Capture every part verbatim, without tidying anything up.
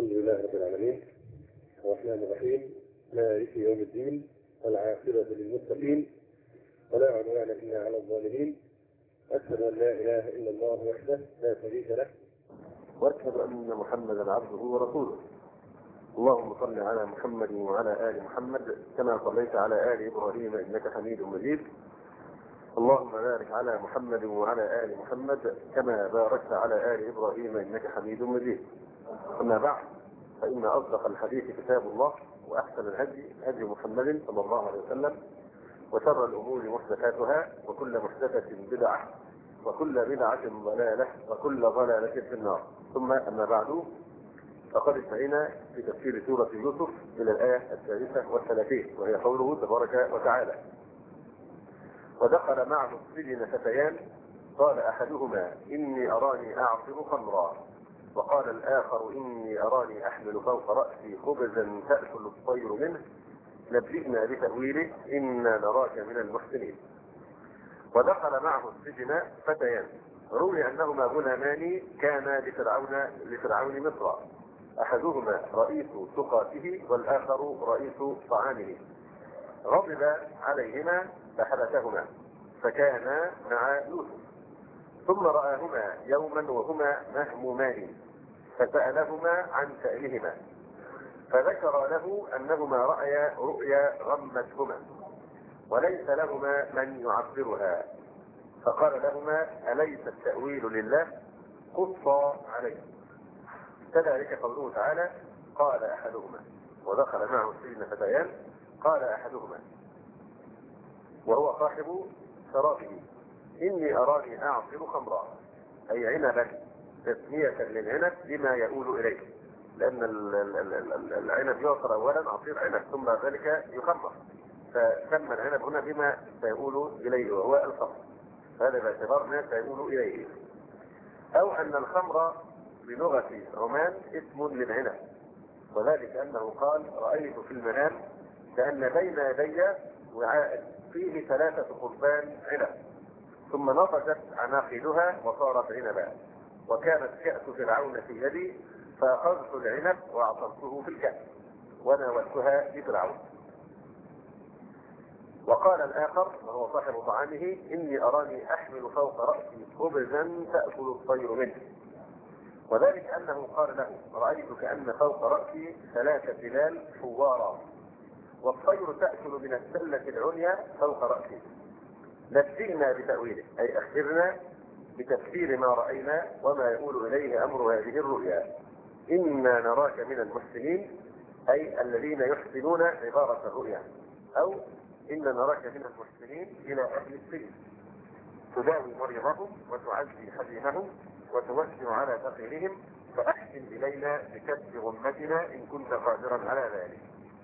الحمد لله رب العالمين الرحمن الرحيم مالك يوم الدين والعاقبة للمتقين ولا عدوان إلا على الظالمين. أشهد أن لا إله إلا الله وحده لا شريك له وأشهد أن محمدا عبده ورسوله. اللهم صل على محمد وعلى آل محمد كما صليت على آل إبراهيم إنك حميد مجيد. اللهم بارك على محمد وعلى آل محمد كما باركت على آل إبراهيم إنك حميد مجيد. أما بعد، فإن أصدق الحديث كتاب الله، وأحسن الهدي هدي محمد صلى الله عليه وسلم، وشر الأمور محدثاتها، وكل محدثة بدعة، وكل بدعة ضلالة، وكل ضلالة في النار. ثم أما بعد، فقد انتهينا في تفسير سورة يوسف إلى الآية الثالثة والثلاثين، وهي قوله تبارك وتعالى: ودخل معه السجن فتيان قال أحدهما إني أراني أعصر خمرا وقال الآخر إني أراني أحمل فوق رأسي خبزا تأكل الطير منه نبئنا بتأويله إنا نراك من المحسنين. ودخل معه السجن فتيان، روي أنهما غلامان كانا لفرعون لفرعون مصر، أحدهما رئيس سقاته والآخر رئيس طعامه، غضب عليهما فحبسهما فكانا مع يوسف. ثم رآهما يوما وهما مهمومان فسألهما عن شأنهما، فذكر له أنهما رأيا رؤيا غمتهما وليس لهما من يعبرها، فقال لهما أليس التأويل لله قص عليه. كذلك قوله تعالى: قال أحدهما. ودخل معه السجن فتيان قال أحدهما وهو صاحب شرابه إني أراني أعصر خمرا، أي عنبا، تسمية للعنب بما يؤول إليه، لأن العنب يعصر أولا عصير عنب ثم ذلك يخمر، فسمى العنب هنا بما سيؤول إليه وهو الخمر، هذا باعتبار ما سيؤول إليه. أو أن الخمر بلغة عمان اسم للعنب، وذلك أنه قال: رأيت في المنام كأن بين يدي وعاء فيه ثلاثة قربان عنب ثم نضجت عناقيدها وصارت عنبا، وكانت كأس فرعون في يدي فأخذت العنب وأعصرته في الكأس وناولتها لفرعون. وقال الآخر وهو صاحب طعامه إني أراني أحمل فوق رأسي خبزا تأكل الطير منه، وذلك أنه قال له: رأيت كأن فوق رأسي ثلاث تلال حوارا والطير تأكل من السلة العليا فوق رأسي نبئنا بتأويله، أي أخبرنا بتفسير ما رأينا وما يقول إليه أمر هذه الرؤيا، إنا نراك من المحسنين، أي الذين يحسنون عبارة الرؤيا، أو إنا نراك من المحسنين إلى أهل السجن، تداوي مريضهم وتعزي حزينهم وتوسع على فقيرهم، فأحسن إلينا بكسب غمتنا إن كنت قادرا على ذلك.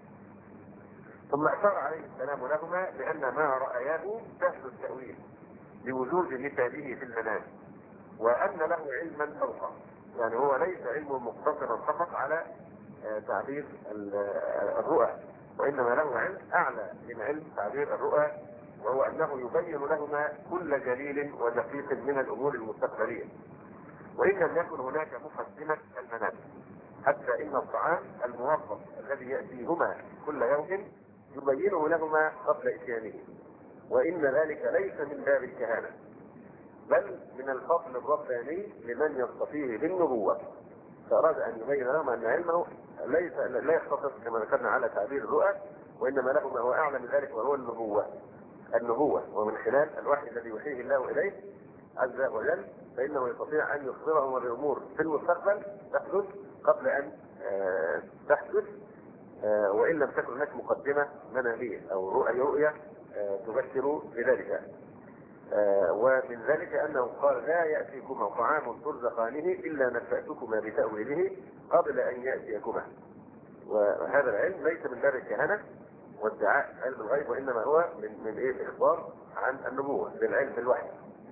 ثم أشار عليه السلام لهما بأن ما رأياه سهل التأويل لوجود مثاله في المنام، وأن له علما فوقه، يعني هو ليس علم مقتصرا فقط على تعبير الرؤى، وإنما له علم أعلى من علم تعبير الرؤى، وهو أنه يبين لهما كل جليل ودقيق من الأمور المستقبلية، وإن لم يكن هناك مقدمة المنام، حتى إن الطعام الموظف الذي يأتيهما كل يوم يبينه لهما قبل إتيانه، وإن ذلك ليس من باب الكهانة بل من الفضل الرباني لمن يصطفيه بالنبوة، فأراد أن يبين لهم أن علمه ليس لا يختصر كما ذكرنا على تعبير الرؤى، وإنما له ما هو أعلى من ذلك وهو النبوة النبوة ومن خلال الوحي الذي يوحيه الله إليه عز وجل، فإنه يستطيع أن يخبرهم بأمور في المستقبل تحدث قبل أن آه تحدث، آه وإن لم تكن هناك مقدمة منامية أو رؤية رؤية آه تبشر بذلك. آه ومن ذلك أنه قال: لا يأتيكما طعام ترزقانه إلا نبأتكما بتأويله قبل أن يأتيكما. وهذا العلم ليس من باب الكهنة وادعاء علم الغيب، وإنما هو من من إيه الإخبار عن النبوة بالعلم بالوحي.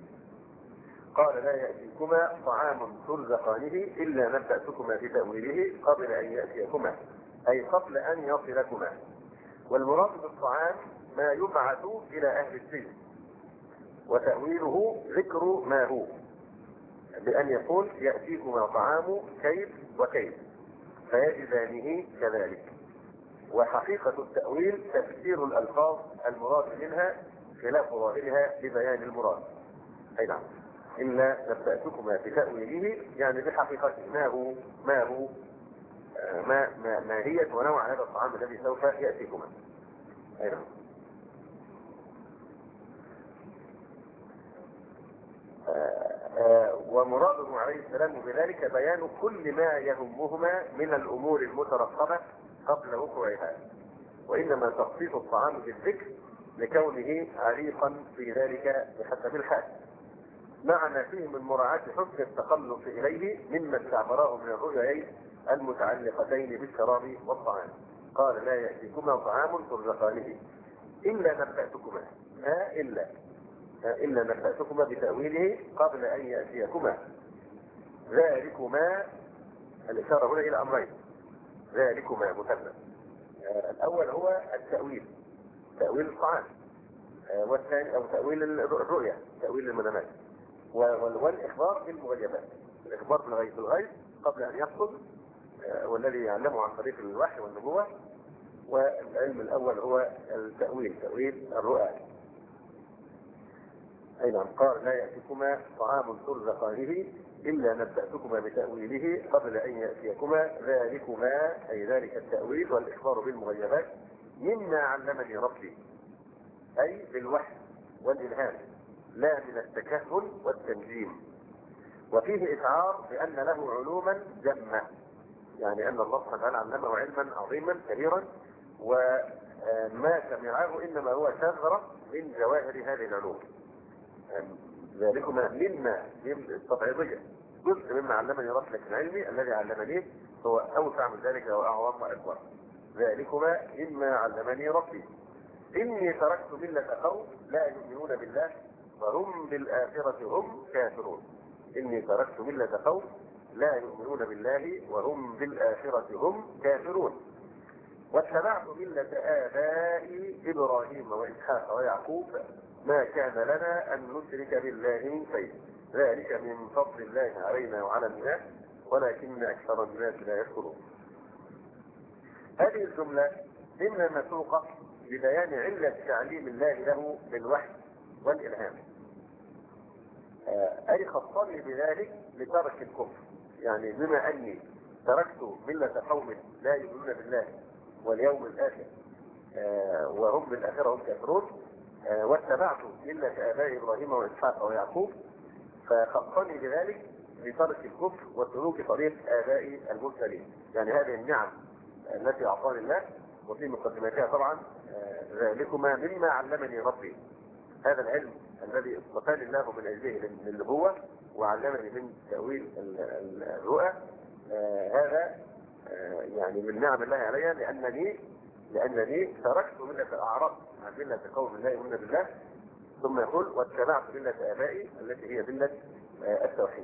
قال: لا يأتيكما طعام ترزقانه إلا نبأتكما بتأويله قبل أن يأتيكما، أي قبل أن يصلكما. والمراد بالطعام ما يبعث إلى أهل السجن، وتأويله ذكر ما هو، بأن يقول: يأتيكما طعام كيف وكيف، فيجدانه كذلك. وحقيقة التأويل تفسير الألفاظ المراد منها خلاف ظاهرها لبيان المراد. أي نعم. إلا نبأتكما بتأويله يعني بحقيقته، ما هو ما هو ما ما ماهية ونوع هذا الطعام الذي سوف يأتيكما. أي نعم. ومراده عليه السلام بذلك بيان كل ما يهمهما من الأمور المترقبة قبل وقوعها، وإنما تخصيص الطعام بالذكر لكونه عريقا في ذلك بحسب الحال، مع ما فيه من مراعاة حسن التخلص إليه مما استعبراه من الرؤيين المتعلقتين بالشراب والطعام. قال لا يأتيكما طعام ترزقانه إلا نبأتكما ها إلا إلا نبأتكما بتأويله قبل أن يأتيكما ذلكما. الإشارة هنا إلى أمرين، ذلكما مثنى. الأول هو التأويل، تأويل الطعام، والثاني أو تأويل الرؤيا، تأويل المنامات، والإخبار بالمغيبات، الإخبار بالغيب بالغيب قبل أن يحصل، والذي يعلمه عن طريق الوحي والنبوة. والعلم الأول هو التأويل، تأويل الرؤى. أي نعم. قال لا يأتيكما طعام ترزقانه إلا نبأتكما بتأويله قبل أن يأتيكما ذلكما، أي ذلك التأويل والإخبار بالمغيبات، مما علمني ربي، أي بالوحي والإلهام لا من التكهن والتنجيم. وفيه إشعار بأن له علوما جمة، يعني أن الله سبحانه وتعالى علمه علما عظيما كبيرا، وما سمعه إنما هو ثغرة من جواهر هذه العلوم. ذلكما مما التبعيضية، جزء مما علمني ربي، لكن علمي الذي علمني هو أوسع من ذلك وأعظم وأكبر. ذلكما مما علمني ربي إني تركت ملة قوم لا يؤمنون بالله وهم بالآخرة هم كافرون. إني تركت ملة قوم لا يؤمنون بالله وهم بالآخرة هم كافرون. واتبعت ملة آبائي إبراهيم وإسحاق ويعقوب ما كان لنا أن نشرك بالله من شيء ذلك من فضل الله علينا وعلى الناس ولكن أكثر الناس لا يشكرون. هذه الجملة ضمن مسوقة لبيان علة تعليم الله له بالوحي والإلهام، أي خصني بذلك لترك الكفر. يعني بما أني تركت ملة قوم لا يؤمنون بالله واليوم الآخر وهم بالآخرة هم كافرون، واتبعت ملة آباء إبراهيم وإسحاق ويعقوب، فخصني بذلك لترك الكفر وسلوك طريق آباء المرسلين. يعني هذه النعم التي أعطاني الله، وفي مقدمتها طبعا ذلكما مما علمني ربي، هذا العلم الذي اصطفاني الله من أجله للنبوة وعلمني من تأويل الرؤى، هذا يعني من نعم الله علي، لأنني لأنني تركت ملة الأعراب عن ملة قوم لا يؤمنون بالله، ثم يقول واتبعت ملة آبائي التي هي ملة التوحيد.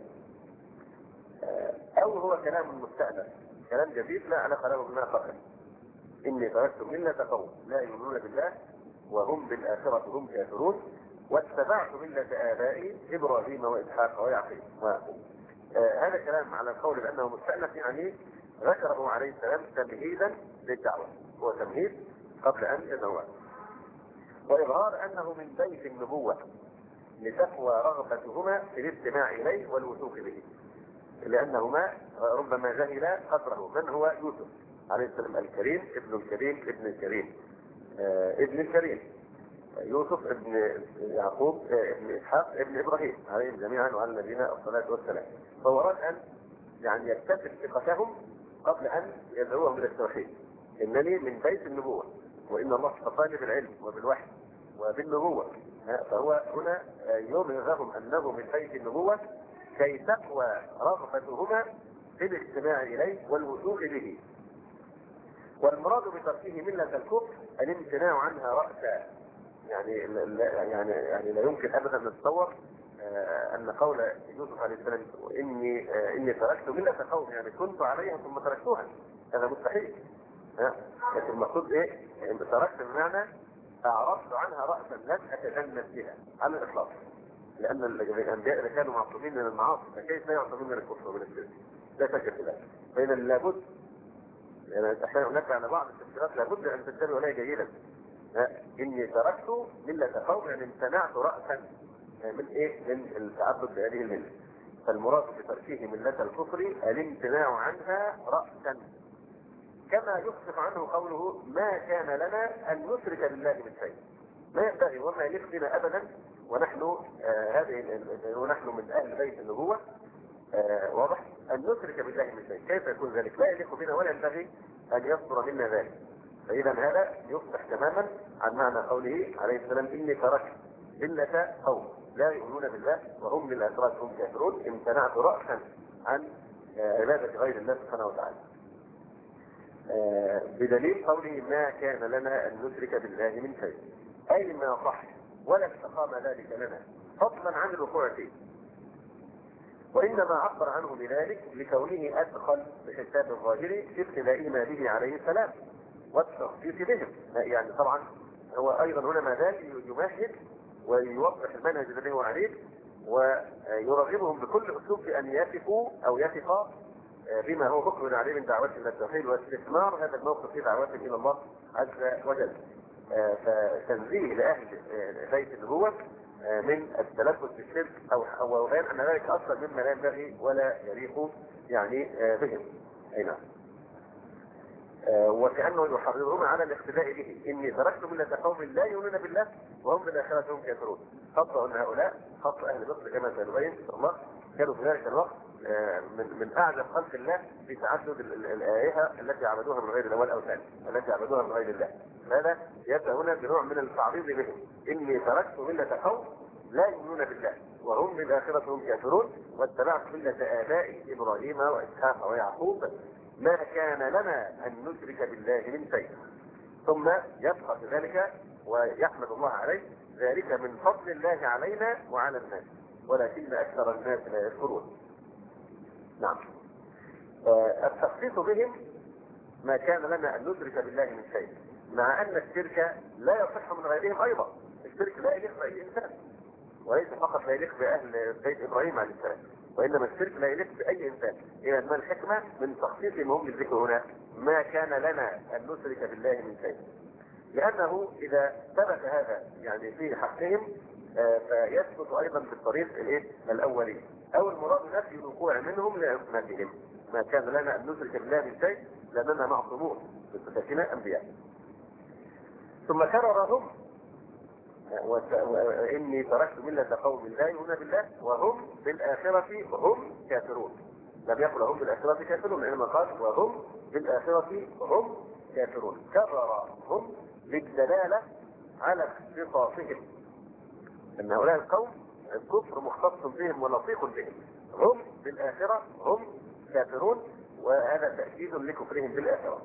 أو هو كلام مستأنف، كلام جديد لا علاقة له بما قبله. إني تركت ملة قوم لا يؤمنون بالله وهم بالآخرة هم كافرون واتبعت ملة آبائي إبراهيم وإسحاق ويعقوب. آه هذا كلام على القول بأنه مستأنف، يعني ذكره عليه السلام تمهيدا للدعوة، هو تمهيد قبل أن يدعو، وإظهار أنه من بيت النبوة لتقوى رغبتهما في الاستماع إليه والوثوق به، لأنهما ربما جهل قدره. من هو يوسف عليه السلام الكريم، ابن الكريم ابن الكريم آه ابن الكريم يوسف ابن يعقوب ابن إسحاق ابن إبراهيم عليهم جميعا وعلى نبينا الصلاة والسلام. فهو أراد أن يعني يكتسب ثقتهم قبل أن يدعوهم إلى التوحيد. إنني من بيت النبوة، وإن الله اصطفاني بالعلم وبالوحي وبالنبوة، فهو هنا يظهر لهم أنه من بيت النبوة كي تقوى رغبتهما في الاستماع إليه والوثوق به. والمراد بتركه ملة الكفر الامتناع عنها رأسا. يعني لا يعني يعني لا يمكن ابدا ان نتصور ان قول يوسف عليه السلام اني اني تركت ملة قوم، يعني كنت عليها ثم تركتوها، هذا مستحيل. لكن المقصود ايه؟ يعني تركت بمعنى اعرضت عنها راسا لن اتجنب بها على الاطلاق، لان الانبياء اللي كانوا معصومين من المعاصي فكيف لا يعصمون من الكفر ومن الشرك؟ لا شك في ذلك. فاذا لابد يعني احيانا هناك على بعض التفسيرات لابد ان تنتبهوا اليها جيدا. اني تركت مله قوم يعني امتنعت راسا من ايه؟ من التعبد بهذه المله. فالمراد بتركه مله الكفر الامتناع عنها راسا، كما يصدق عنه قوله ما كان لنا ان نشرك بالله من شيء. ما ينبغي وما يليق بنا ابدا ونحن آه هذه ونحن من اهل بيت النبوه آه واضح ان نشرك بالله من شيء. كيف يكون ذلك؟ لا يليق بنا ولا ينبغي ان يصدر منا ذلك. فاذا هذا يفتح تماما عن معنى قوله عليه السلام اني تركت مله قوم لا يؤمنون بالله وهم بالاخره هم كافرون، امتنعت راسا عن آه عباده غير الله سبحانه وتعالى. آه بدليل قوله ما كان لنا ان نشرك بالله من شيء، اي ما صح ولا استقام ذلك لنا فضلا عن الوقوع فيه. وانما عبر عنه بذلك لكونه ادخل بحساب الظاهر في ابتدائنا به عليه السلام والتخصيص بهم. يعني طبعا هو ايضا هنا ما زال يمهد ويوضح المنهج الذي هو عليه ويرغبهم بكل اسلوب في ان يثقوا او يثقا بما هو مقبل عليه من دعوته الى التوحيد واستثمار هذا الموقف في دعوته الى الله عز وجل. فتنزيه لاهل بيت النبوه من التلبس بالشرك او بيان ان ذلك اصلا مما لا ينبغي ولا يليق يعني بهم. اي نعم. وكانه يحرضهم على الاقتداء به، اني تركت مله قوم لا يؤمنون بالله وهم بالاخره هم كافرون. خاصه ان هؤلاء خاصه اهل مصر كما سنبين ان شاء الله كانوا في ذلك الوقت من من اعجب خلق الله في تعدد الالهه التي عبدوها من غير الله والاوثان التي عبدوها من غير الله. هذا يبدا هنا بنوع من التعريض بهم، اني تركت مله قوم لا يؤمنون بالله وهم بالاخره هم كافرون واتبعت مله ابائي ابراهيم واسحاق ويعقوب ما كان لنا ان نشرك بالله من شيء. ثم يبقى بذلك ويحمد الله عليه ذلك من فضل الله علينا وعلى الناس ولكن اكثر الناس لا يشكرون. نعم. التخصيص بهم ما كان لنا ان نشرك بالله من شيء، مع ان الشرك لا يصح من غيرهم ايضا. الشرك لا يليق باي انسان وليس فقط لا يليق باهل بيت ابراهيم عليه السلام، وانما الشرك لا يليق باي انسان. اذا ما الحكمه من تخصيصهم هم بالذكر هنا ما كان لنا ان نشرك بالله من شيء؟ لانه اذا ثبت هذا يعني في حقهم آه فيثبت ايضا بالطريق الايه الاولي او المراد نفي الوقوع منهم لعصمتهم. ما كان لنا ان نشرك بالله من شيء لاننا معصومون بصفتنا انبياء. ثم كررهم واني تركت مله قوم لا يؤمنون بالله وهم بالاخره هم كافرون. لم يقل هم بالاخره كافرون انما قال وهم بالاخره هم كافرون. كررهم للدلاله على اختصاصهم ان هؤلاء القوم الكفر مختص بهم ولصيق بهم، هم بالاخره هم كافرون وهذا تاكيد لكفرهم بالاخره.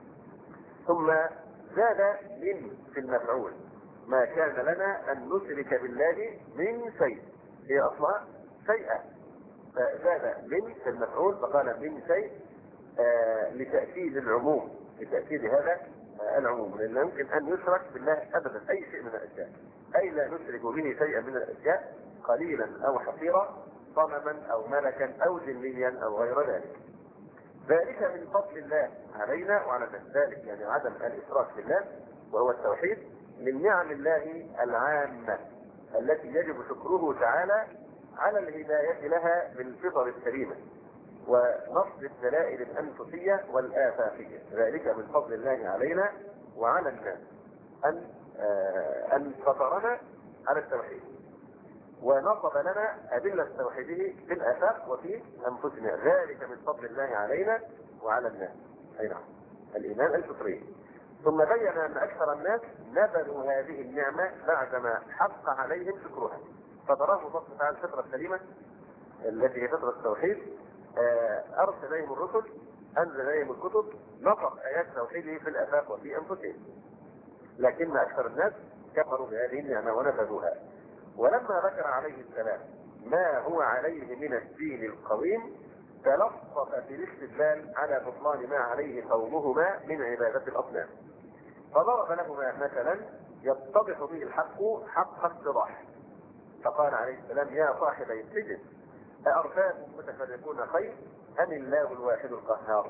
ثم زاد من في المفعول ما كان لنا ان نشرك بالله من شيء، هي اصلها شيئا فزاد من في المفعول فقال من شيء آه لتاكيد العموم، لتاكيد هذا آه العموم، لان يمكن ان يشرك بالله ابدا اي شيء من الاشياء، اي لا نشرك به شيئا من الاشياء قليلا او حقيرا صنما او ملكا او جنيا او غير ذلك. ذلك من فضل الله علينا وعلى ذلك يعني عدم الاشراك بالله وهو التوحيد من نعم الله العامه التي يجب شكره تعالى على الهدايه لها بالفطر السليمه ونصب الدلائل الانفسيه والافاقيه. ذلك من فضل الله علينا وعلى الناس ان آه ان فطرنا على التوحيد ونصب لنا ادله توحيده في الافاق وفي انفسنا. ذلك من فضل الله علينا وعلى الناس. اي نعم الايمان الفطري. ثم بين ان اكثر الناس نبذوا هذه النعمه بعدما حق عليهم شكرها فضربوا الله تعالى الفطره السليمه التي هي فطره التوحيد، ارسل اليهم الرسل انزل اليهم الكتب نطق ايات توحيده في الافاق وفي انفسهم، لكن اكثر الناس كفروا بهذه النعمه ونبذوها. ولما ذكر عليه السلام ما هو عليه من الدين القويم تلطف في الاستدلال على بطلان ما عليه قومهما من عباده الاصنام، فضرب لهما مثلا يتضح به الحق حق اتضاح فقال عليه السلام يا صاحبي السجن أأرباب متفرقون خير أم الله الواحد القهار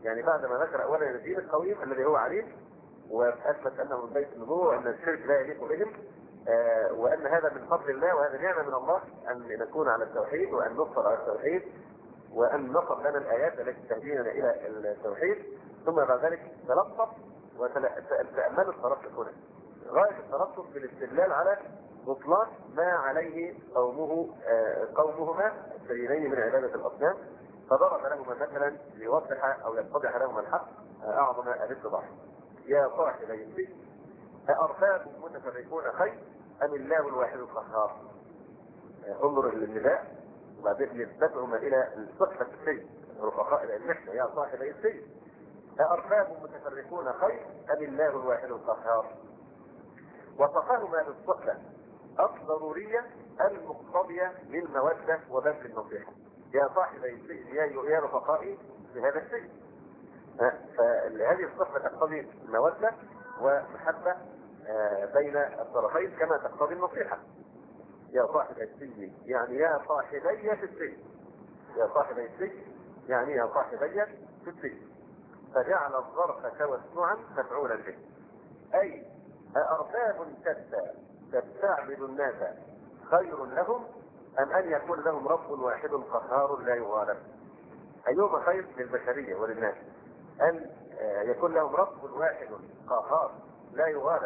يعني بعد ما ذكر اولا الدين القويم الذي هو عليه، واثبت انه من بيت النبوه وان الشرك لا يليق بهم، آه وان هذا من فضل الله وهذا نعمه من الله ان نكون على التوحيد وان نصبر على التوحيد وان نصب لنا الايات التي تهدينا الى التوحيد. ثم بعد ذلك تلطف وتاملوا الترتب هنا. غايه الترتب في الاستدلال على بطلان ما عليه قومه آه قومهما السيدين من عباده الاصنام، فضرب لهما مثلا ليوضح او يتضح لهما الحق آه اعظم الاتضاح. يا صاحبي السجن أأرباب متفرقون خير أم الله الواحد القهار؟ انظر للنداء وبعدين نسبتهما إلى صحبة السجن، رفقاء إلى المحنة. يا صاحبي السجن أأرباب متفرقون خير أم الله الواحد القهار؟ وصفهما بالصحبة الضرورية المقتضية للمودة وبذل النصيحة. يا صاحبي السجن يا رفقائي بهذا السجن. فهذه الصحبة تقتضي المودة ومحبة بين الطرفين كما تقتضي النصيحة. يا صاحب السجن يعني يا صاحبي في السجن، يا صاحبي السجن يعني يا صاحبي في السجن، فجعل الظرف توسعا مفعولا به، أي أأرباب شتى تستعبد الناس خير لهم أم أن يكون لهم رب واحد قهار لا يغالب؟ أيهما خير للبشرية وللناس؟ أن يكون لهم رب واحد قهار لا يغالب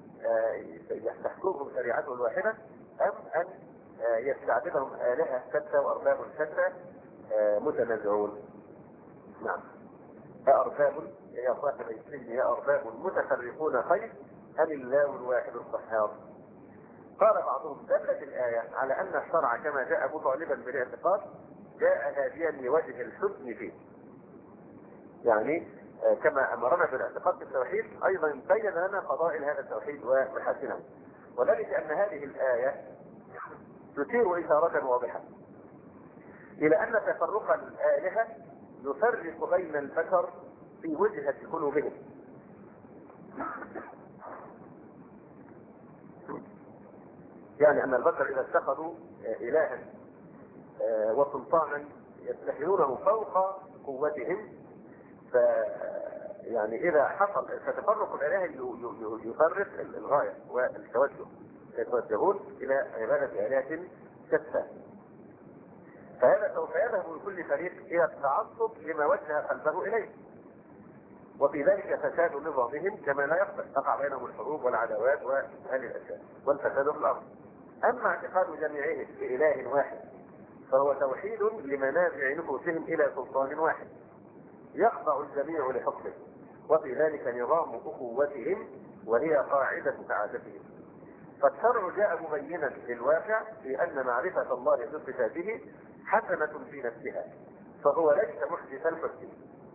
تحكمهم شريعته الواحدة، أم أن يستعبدهم آلهة شتى وأرباب شتى متنازعون؟ نعم. أأرباب يا صاحب السجن يا أرباب متفرقون خير أم الله الواحد القهار؟ قال بعضهم دلت الآية على أن الشرع كما جاء مطالبا بالاعتقاد جاء هاديا لوجه الحسن فيه، يعني كما أمرنا بالاعتقاد بالتوحيد أيضا بين لنا فضائل هذا التوحيد ومحاسنه، وذلك أن هذه الآية تشير إشارة واضحة إلى أن تفرق الآلهة يفرق بين البشر في وجهة قلوبهم. يعني أن البشر إذا اتخذوا إلها وسلطانا يتخذونه فوق قوتهم، ف يعني إذا حصل فتفرق الآلهة يفرق الغاية والتوجه، يتوجهون إلى عبادة آلهة شتى، فهذا سوف يذهب لكل فريق إلى التعصب لما وجه قلبه إليه، وفي ذلك فساد نظامهم كما لا يقبل، تقع بينهم الحروب والعداوات وهذه الأشياء والفساد في الأرض. أما اعتقاد جميعهم بإله واحد فهو توحيد لمنازع نفوسهم إلى سلطان واحد يخضع الجميع لحكمه، وفي ذلك نظام أخوتهم وهي قاعدة سعادتهم. فالشرع جاء مبينا للواقع في أن معرفة الله بصفاته حسنة في نفسها، فهو ليس محدثا حسن.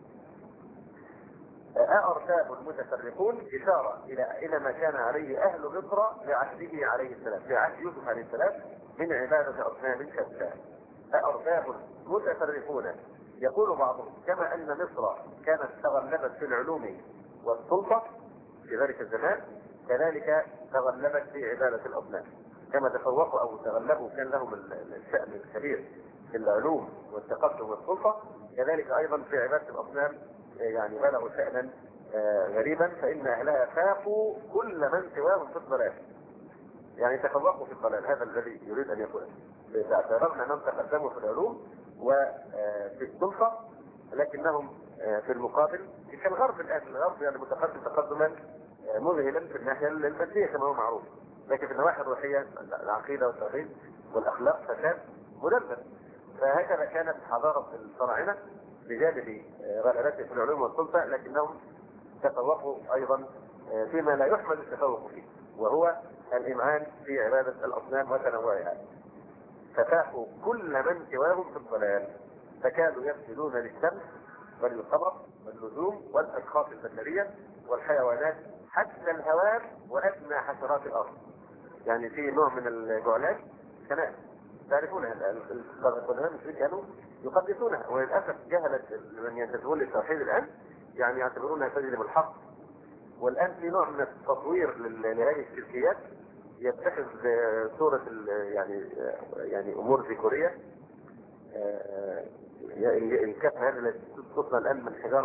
أأرباب المتفرقون إشارة إلى إلى ما كان عليه أهل مصر لعهده عليه السلام، في عهد يوسف عليه السلام من عبادة أصنام شتى. أأرباب متفرقون، يقول بعضهم كما أن مصر كانت تغلبت في العلوم والسلطة في ذلك الزمان، كذلك تغلبت في عبادة الأصنام، كما تفوقوا أو تغلبوا كان لهم الشأن الكبير في العلوم والتقدم والسلطة، كذلك أيضا في عبادة الأصنام يعني بلغوا شأنا غريبا، فإن أهلها فاقوا كل من سواهم في الضلال، يعني تفوقوا في الضلال. هذا الذي يريد أن يقول اعتبرنا أنهم تقدموا في العلوم وفي السلطة، لكنهم في المقابل كالغرب الآن، الغرب يعني متقدم تقدما مذهلا في الناحية المادية كما هو معروف، لكن في النواحي الروحية العقيدة والتوحيد والأخلاق فساد مدمر. فهكذا كانت حضارة الفراعنة بجانب غلبته في العلوم والسلطة، لكنهم تفوقوا أيضا فيما لا يحمد التفوق فيه، وهو الإمعان في عبادة الأصنام وتنوعها، ففاقوا كل من سواهم في الضلال، فكانوا يسجدون للشمس وللقمر والنجوم والأشخاص البشرية والحيوانات حتى الهوام وأدنى حشرات الأرض. يعني في نوع من الجعلات كنائس تعرفونها، القدماء المسلمين كانوا يقدسونها، وللأسف جهلت من ينتسبون للتوحيد الآن يعني يعتبرونها تجلب الحق. والآن في نوع من التطوير لهذه الشركيات، يتخذ صورة يعني يعني أمور ذكورية، الكف هذا الذي تصنع الآن من حجارة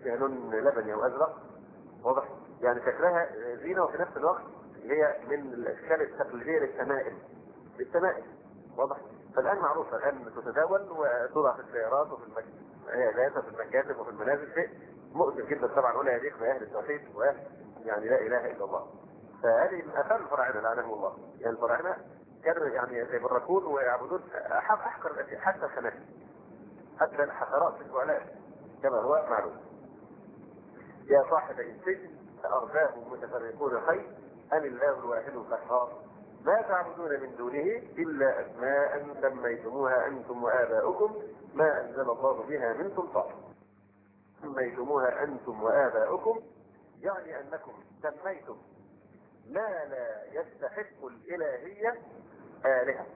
فيها لون لبني او ازرق، واضح؟ يعني شكلها زينه وفي نفس الوقت هي من الاشكال التقليديه للتمائم، للتمائم، واضح؟ فالان معروفه، الان تتداول وتوضع في السيارات وفي المكاتب وفي المكاتب وفي المنازل، شيء مؤسف جدا طبعا، ولا يليق باهل التوحيد واهل يعني لا اله الا الله. فهذه من اثار الفراعنه لعنهم الله. يعني الفراعنه كانوا يعني يتبركون ويعبدون احقر الاشياء، حتى الخنازير، حتى الحشرات في الجعلات كما هو معلوم. يا صاحب السجن أأرباب متفرقون خير أم الله الواحد القهار ما تعبدون من دونه إلا أسماء سميتموها أنتم وآباؤكم ما أنزل الله بها من سلطان. سميتموها أنتم وآباؤكم يعني أنكم سميتم ما لا يستحق الإلهية آلهة،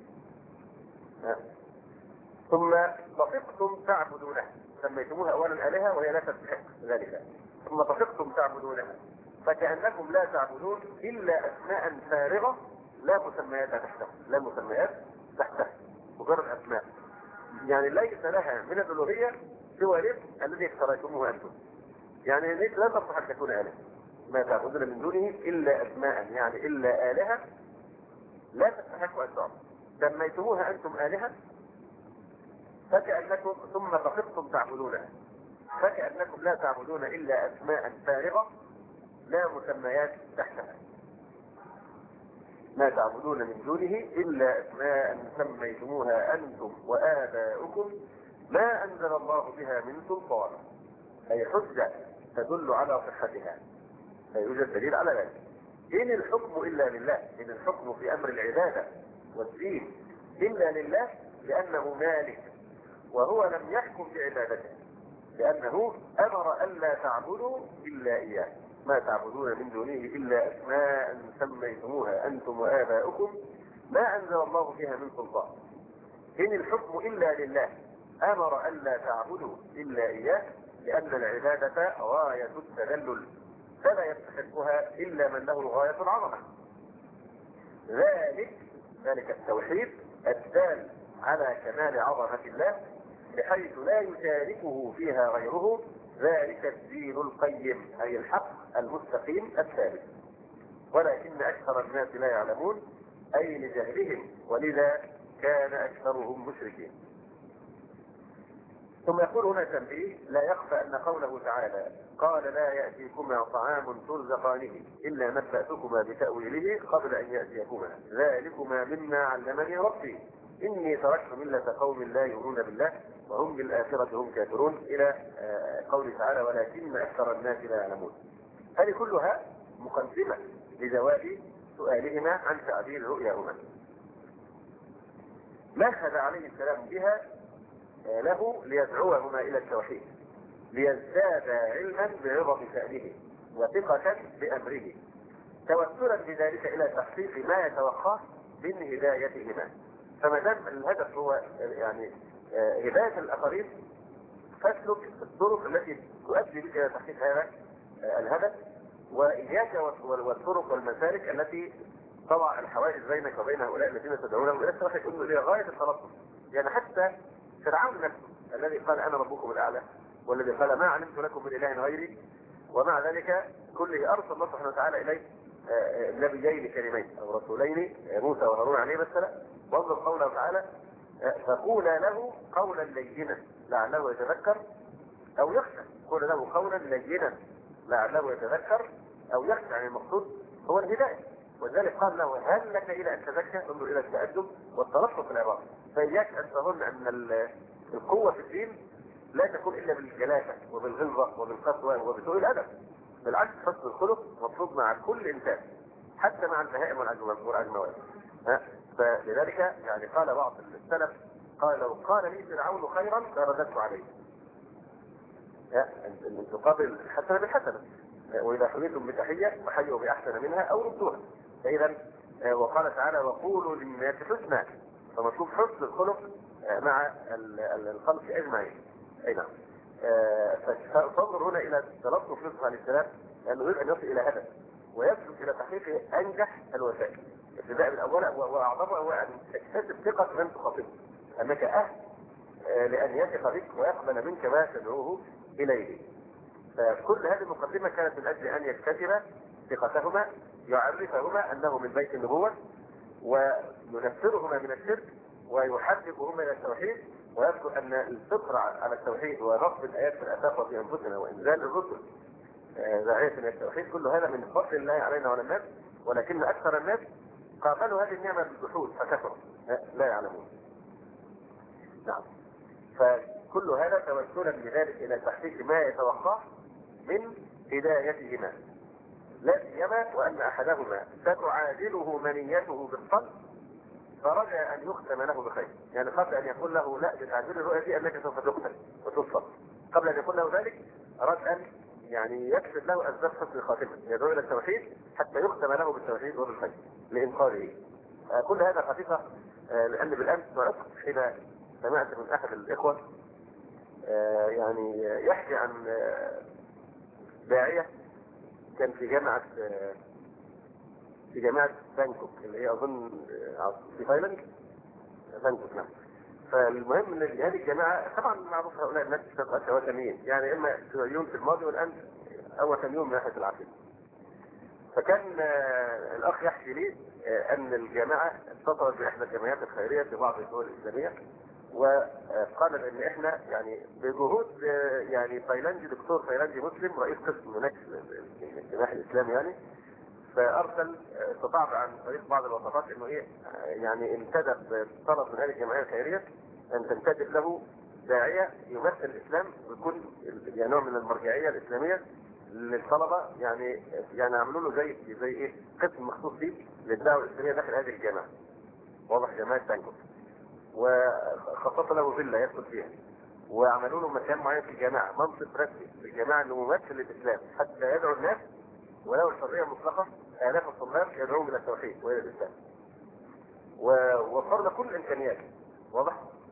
ثم طفقتم تعبدونها. سميتموها أولا آلهة وهي لا تستحق ذلك، ثم طفقتم تعبدونها فكأنكم لا تعبدون إلا أسماء فارغة لا مسميات تحتها، لا مسميات تحتها، مجرد أسماء يعني ليس لها من الألوهية سوى الاسم الذي اخترعتموه أنتم. يعني ليس لا تصح أن تكون آلهة، ما تعبدون من دونه إلا أسماء يعني إلا آلهة لا تستحق أن تعبد. سميتموها أنتم آلهة فكأنكم ثم طفقتم تعبدونها فكأنكم لا تعبدون إلا أسماء فارغة لا مسميات تحتها. ما تعبدون من دونه إلا أسماء سميتموها أنتم وآباؤكم ما أنزل الله بها من سلطان، أي حجة تدل على صحتها، فيوجد دليل على ذلك. إن الحكم إلا لله، إن الحكم في أمر العبادة والدين إلا لله لأنه مالك، وهو لم يحكم بعبادته لأنه أمر ألا تعبدوا إلا إياه. ما تعبدون من دونه إلا أسماء سميتموها أنتم وآباؤكم ما أنزل الله بها من سلطان. إن الحكم إلا لله أمر ألا تعبدوا إلا إياه لأن العبادة غاية التذلل فلا يستحقها إلا من له غاية العظمة. ذلك ذلك التوحيد الدال على كمال عظمة الله بحيث لا يشاركه فيها غيره، ذلك الدين القيم أي الحق المستقيم الثابت، ولكن أكثر الناس لا يعلمون أي لجهلهم ولذا كان أكثرهم مشركين. ثم يقول هنا تنبيه: لا يخفى أن قوله تعالى قال لا يأتيكما طعام ترزقانه إلا نبأتكما بتأويله قبل أن يأتيكما ذلكما مما علمني ربي إني تركت ملة قوم لا يؤمنون بالله وهم بالآخرة هم كافرون إلى قوله تعالى ولكن أكثر الناس لا يعلمون. هذه كلها مقدمة لجواب سؤالهما عن تعبير رؤياهما. مهد عليه السلام بها له ليدعوهما إلى التوحيد ليزداد علما بعظم شأنه وثقة بأمره توسلا بذلك إلى تحقيق ما يتوقعه من هدايتهما. فما دام الهدف هو يعني هداية الآخرين فاسلك الطرق التي تؤدي بك إلى تحقيق هذا الهدف، وإياك والطرق والمسالك التي تضع الحواجز بينك وبين هؤلاء الذين تدعونهم إلى التوحيد انه إلى غاية التلطف. يعني حتى فرعون نفسه الذي قال أنا ربكم الأعلى والذي قال ما علمت لكم من إله غيري، ومع ذلك كله أرسل الله سبحانه وتعالى إليه نبيين كريمين أو رسولين موسى وهارون عليهما السلام. وانظر قوله تعالى فقولا له قولا لينا لعله يتذكر أو يخشى. قول له قولا لينا لعله يتذكر أو يخشى، يعني المقصود هو الهداية. ولذلك قال له هل لك إلى أن تزكى؟ انظر إلى التأدب والتلطف في العبارة. فإياك أن تظن أن القوة في الدين لا تكون إلا بالجلاسة وبالغلظة وبالقسوة وبسوء الأدب، بالعكس حسن الخلق مطلوب مع كل إنسان حتى مع البهائم والعجموات. فلذلك يعني قال بعض السلف قال لو قال لي فرعون خيرا لرددت عليه. ان تقابل الحسنه بالحسنه، واذا حييتم بتحيه فحيوا باحسن منها او ردوها. فاذا وقال تعالى وقولوا للناس حسنا، فمطلوب حسن الخلق مع الخلق اجمعين. اي نعم. فانظر هنا الى تلطف يوسف عليه السلام لانه يريد ان يصل الى هدف ويسلك الى تحقيق انجح الوسائل. ابتداء بالاول واعظمها هو ان تكتسب ثقه من تخاطبه انك اهل لان يثق بك ويقبل منك ما تدعوه اليه. فكل هذه المقدمة كانت من أجل أن يكتسب ثقتهما، يعرفهما أنه من بيت النبوة، وينفرهما من الشرك، ويحببهما إلى التوحيد، ويذكر أن الفطر على التوحيد ونصب الآيات في الآفاق وفي أنفسنا وإنزال الرسل داعية إلى التوحيد، كل هذا من فضل الله علينا وعلى الناس، ولكن أكثر الناس قابلوا هذه النعمة بالجحود فكفروا لا يعلمون. نعم. فكل هذا توسلا بذلك إلى تحقيق ما يتوقع من هدايتهما، لا سيما وأن أحدهما ستعادله منيته بالصلب، فرجع أن يختم له بخير. يعني قبل أن يقول له لا بتعديل الرؤية دي أنك سوف تقتل وتصلب، قبل أن يقول له ذلك أراد أن يعني يكشف له أسباب حسن الخاتمة، يدعو إلى التوحيد حتى يختم له بالتوحيد وبالخير لإنقاذه. آه كل هذا حقيقة، آه لأن بالأمس وعدت حين سمعت من أحد الإخوة آه يعني يحكي عن آه داعية كان في جامعة آه في جامعة بانكوك اللي هي أظن آه في تايلاند، بانكوك. نعم. فالمهم ان هذه الجماعه طبعا معروف هؤلاء الناس وثنيين، يعني اما سوريون في الماضي والان او وثنيون من ناحيه العقيده. فكان آه الاخ يحكي لي آه ان الجماعه اتصلت باحدى الجمعيات الخيريه في بعض الدول الاسلاميه، وقال ان احنا يعني بجهود آه يعني تايلاندي، دكتور تايلاندي مسلم رئيس قسم هناك في الجناح الاسلامي يعني، فارسل استطاع عن طريق بعض الوساطات انه ايه يعني انتدب طلب من هذه الجمعيه الخيريه ان تنتدب له داعيه يمثل الاسلام ويكون يعني نوع من المرجعيه الاسلاميه للطلبه، يعني يعني عملوا له زي زي ايه قسم مخصوص فيه للدعوه الاسلاميه داخل هذه الجامعه. واضح؟ جامعه بانكوك. وخصص له فيلا يسكن فيها، وعملوا له مكان معين في الجامعه، منصب رسمي في الجامعه انه ممثل للاسلام حتى يدعو الناس ولو الحريه المطلقه آلاف الطلاب يدعون الى التوحيد والى الاسلام. ووفرنا كل الامكانيات. واضح؟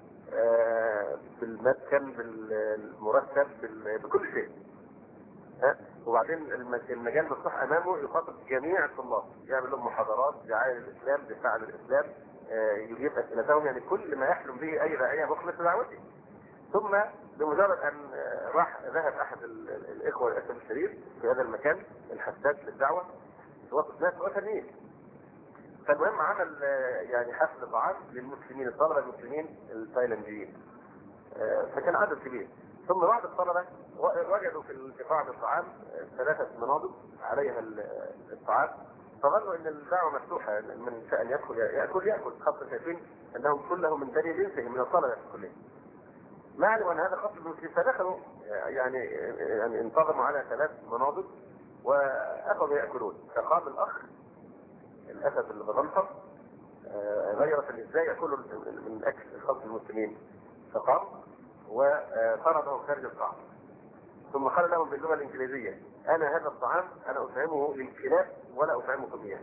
آه بالمسكن، بالمرتب، بكل شيء. ها؟ وبعدين المجال مفتوح امامه يخاطب جميع الطلاب، يعمل لهم محاضرات دعايه للاسلام، دفاع عن الاسلام، آه يجيب اسئلتهم، يعني كل ما يحلم به اي داعيه مخلص لدعوته. ثم بمجرد ان راح ذهب احد الاخوه للاسف الشديد في هذا المكان الحساس للدعوه في وسط ناس وثنيين، فالمهم عمل يعني حفل طعام للمسلمين، الطلبه المسلمين التايلانديين، فكان عدد كبير. ثم بعض الطلبه وجدوا في القطاع بالطعام ثلاثه مناضد عليها الطعام، فظنوا ان الدعوه مفتوحه، من شأن يدخل ياكل ياكل، خاصه شايفين انهم كلهم من بني جنسهم من الطلبه في الكليه. ما علموا ان هذا خط المسلمين، فدخلوا يعني يعني انتظموا على ثلاث مناضد واخذوا ياكلون. فقام الاخ الاسد اللي بضمطر غيرت ازاي ياكلوا من اكل خط المسلمين، فقام وطرده خارج القاعه، ثم قال لهم باللغه الانجليزيه: انا هذا الطعام انا اطعمه للكلاب ولا اطعمكم اياه.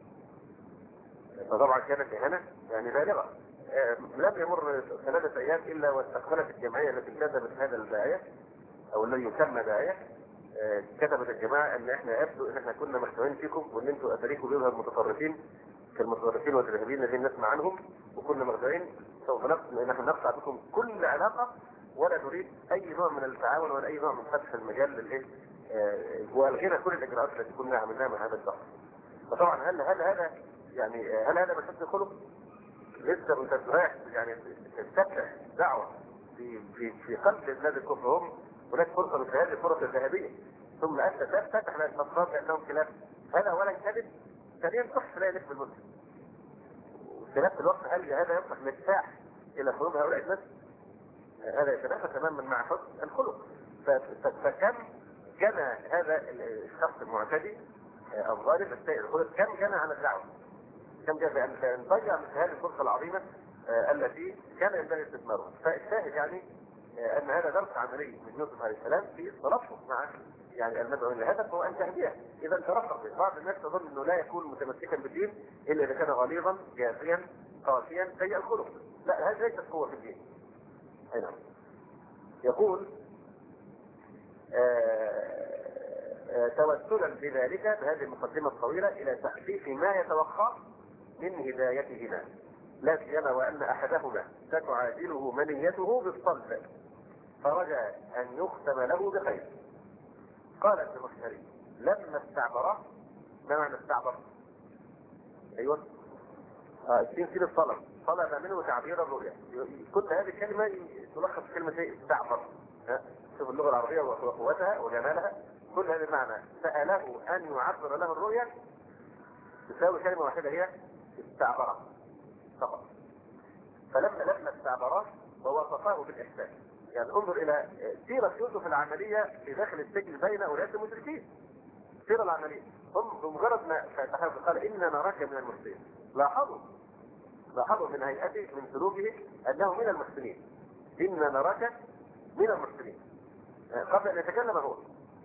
فطبعا كانت اهانه يعني بالغه. لم يمر ثلاثة أيام إلا واستقبلت الجمعية التي كتبت هذا الداعية أو الذي يسمى داعية، كتبت الجماعة أن إحنا يبدو أن إحنا كنا مخدوعين فيكم، وأن أنتم أتاريكم بيظهر المتطرفين كالمتطرفين والإرهابيين الذين نسمع عنهم، وكنا مخدوعين، سوف نحن نقطع بكم كل علاقة ولا نريد أي نوع من التعاون ولا أي نوع من فتح المجال للإيه والغينا كل الإجراءات التي كنا عملناها مع هذا الشخص. فطبعا هل هل هذا يعني هل هذا من حسن الخلق؟ لسه انت رايح يعني تفتح دعوه في في في قلب بلاد الكفر، هم هناك فرصه مثل هذه الفرص الذهبيه، ثم انت تفتح لك مصادر لانهم كلاب. هذا اولا كذب، ثانيا تحس لا يليق بالمسلم. وفي نفس الوقت هل هذا يفتح مفتاح الى خروج هؤلاء الناس؟ هذا يتنافى تماما مع حسن الخلق. فكم جنى هذا الشخص المعتدي الظالم السيء الخلق، كم جنى على الدعوه؟ كم جاء بأن نضيع مثل هذه الفرصة العظيمة آه التي كان ينبغي استثمارها. فالشاهد يعني آه أن هذا درس عملي من يوسف عليه السلام في الترفق مع يعني المدعو للهدف هو أن تهديه. إذا ترفق. بعض الناس تظن أنه لا يكون متمسكا بالدين إلا إذا كان غليظا جافيا قاسيا سيء الخلق. لا، هذه ليست قوة في الدين. أي نعم. يقول آه آه توسلا بذلك بهذه المقدمة الطويلة إلى تحقيق ما يتوقع من هدايتهما، لا سيما وان احدهما ستعادله منيته بالصلب، فرجع ان يختم له بخير. قال ابن مشهري لما استعبره. ما معنى استعبر؟ ايوه اه السين سين الطلب، طلب منه تعبير الرؤيا. كل هذه الكلمه تلخص كلمه ايه؟ استعبر. ها شوف اللغه العربيه وقوتها وجمالها. كل هذا المعنى ساله ان يعبر له الرؤيا تساوي كلمه واحده هي استعبره فقط. فلما لما استعبره ووصفه بالاحسان. يعني انظر الى سيره يوسف العمليه في داخل السجن بين اولاد المشركين. السيره العمليه هم بمجرد ما فتحوا قال انا نراك من المحسنين. لاحظوا لاحظوا من هيئته من سلوكه انه من المحسنين. انا نراك من المحسنين قبل ان يتكلم هو.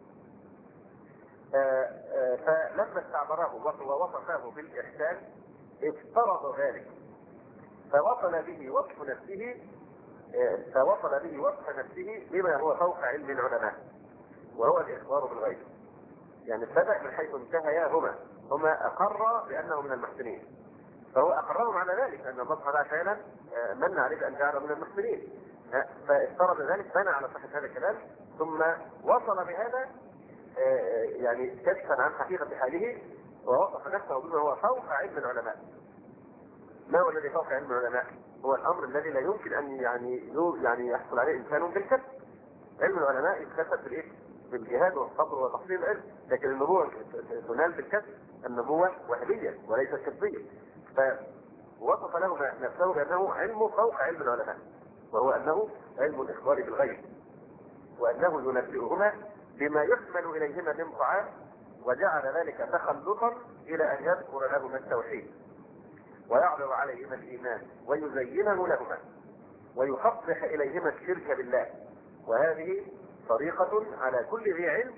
فلما استعبره ووصفه بالاحسان افترض ذلك فوصل به وصف نفسه فوصل به وصف نفسه بما هو فوق علم العلماء وهو الاخبار بالغيب. يعني بدأ من حيث انتهيا هما هما اقر بانه من المحسنين، فهو اقرهم على ذلك ان الله سبحانه فعلا من عليه ان جعله من المحسنين. فافترض ذلك بنى على صحة هذا الكلام ثم وصل بهذا يعني كشفا عن حقيقة حاله ووصف نفسه بما هو فوق علم العلماء. ما هو الذي فوق علم العلماء؟ هو الامر الذي لا يمكن ان يعني يعني يحصل عليه انسان بالكسب. علم العلماء يكتسب بالايه؟ بالجهاد والصبر وتحصيل العلم، لكن النبوة تنال بالكسب. النبوة وهبية وليست كسبية. فوصف له نفسه بانه علم فوق علم العلماء وهو انه علم الاخبار بالغيب وانه ينبئهما بما يحمل اليهما من طعام وجعل ذلك تخلصا الى ان يذكر لهما التوحيد ويعرض عليهما الايمان ويزينه لهما ويصفح اليهما الشرك بالله. وهذه طريقة على كل ذي علم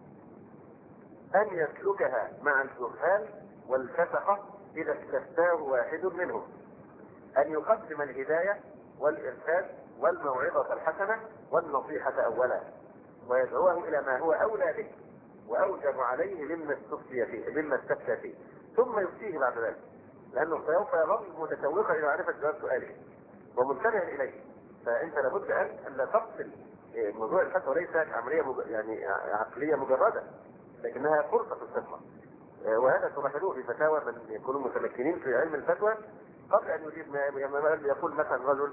ان يسلكها مع الجهال والفسقة اذا استفتاه واحد منهم، ان يقدم الهداية والارشاد والموعظة الحسنة والنصيحة اولا ويدعوه الى ما هو اولى به واوجب عليه مما استفتي فيه مما استفتى فيه ثم يفتيه بعد ذلك، لانه سوف يظل متشوقا الى معرفة جواب سؤاله ومنتبها اليه. فانت لابد ان لا تفصل موضوع الفتوى ليست عملية مج... يعني عقلية مجردة، لكنها فرصة في الفتوى. وهذا تلاحظوه في فتاوى من يكونوا متمكنين في علم الفتوى قبل ان يجيب ما يقول مثلا رجل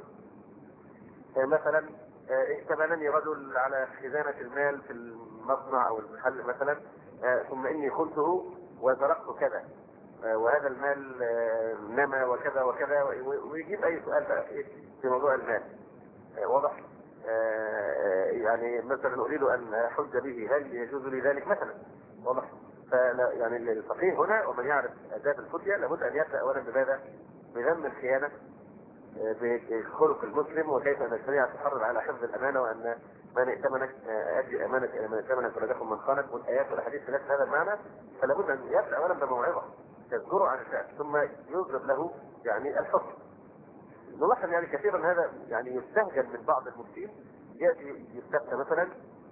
مثلا ائتمنني رجل على خزانة المال في المصنع او المحل مثلا ثم اني خنته وسرقت كذا وهذا المال نمى وكذا وكذا ويجيب اي سؤال بقى في موضوع المال واضح. يعني مثلا اريد ان احج به هل يجوز لي ذلك مثلا واضح. فلا يعني الفقيه هنا ومن يعرف اداب الفتية لابد ان يبدا اولا بماذا؟ بذم الخيانة بخلق المسلم وكيف ان الشريعه تحرض على حفظ الامانه وان من ائتمنك ادي امانه الى من ائتمنك ولدكم من خانك والايات والاحاديث في نفس هذا المعنى. فلا بد ان يبدا اولا بموعظه تذكره عن الشأن ثم يضرب له يعني الحكم. نلاحظ يعني كثيرا هذا يعني يستهجن من بعض المفتين ياتي يستفتى مثلا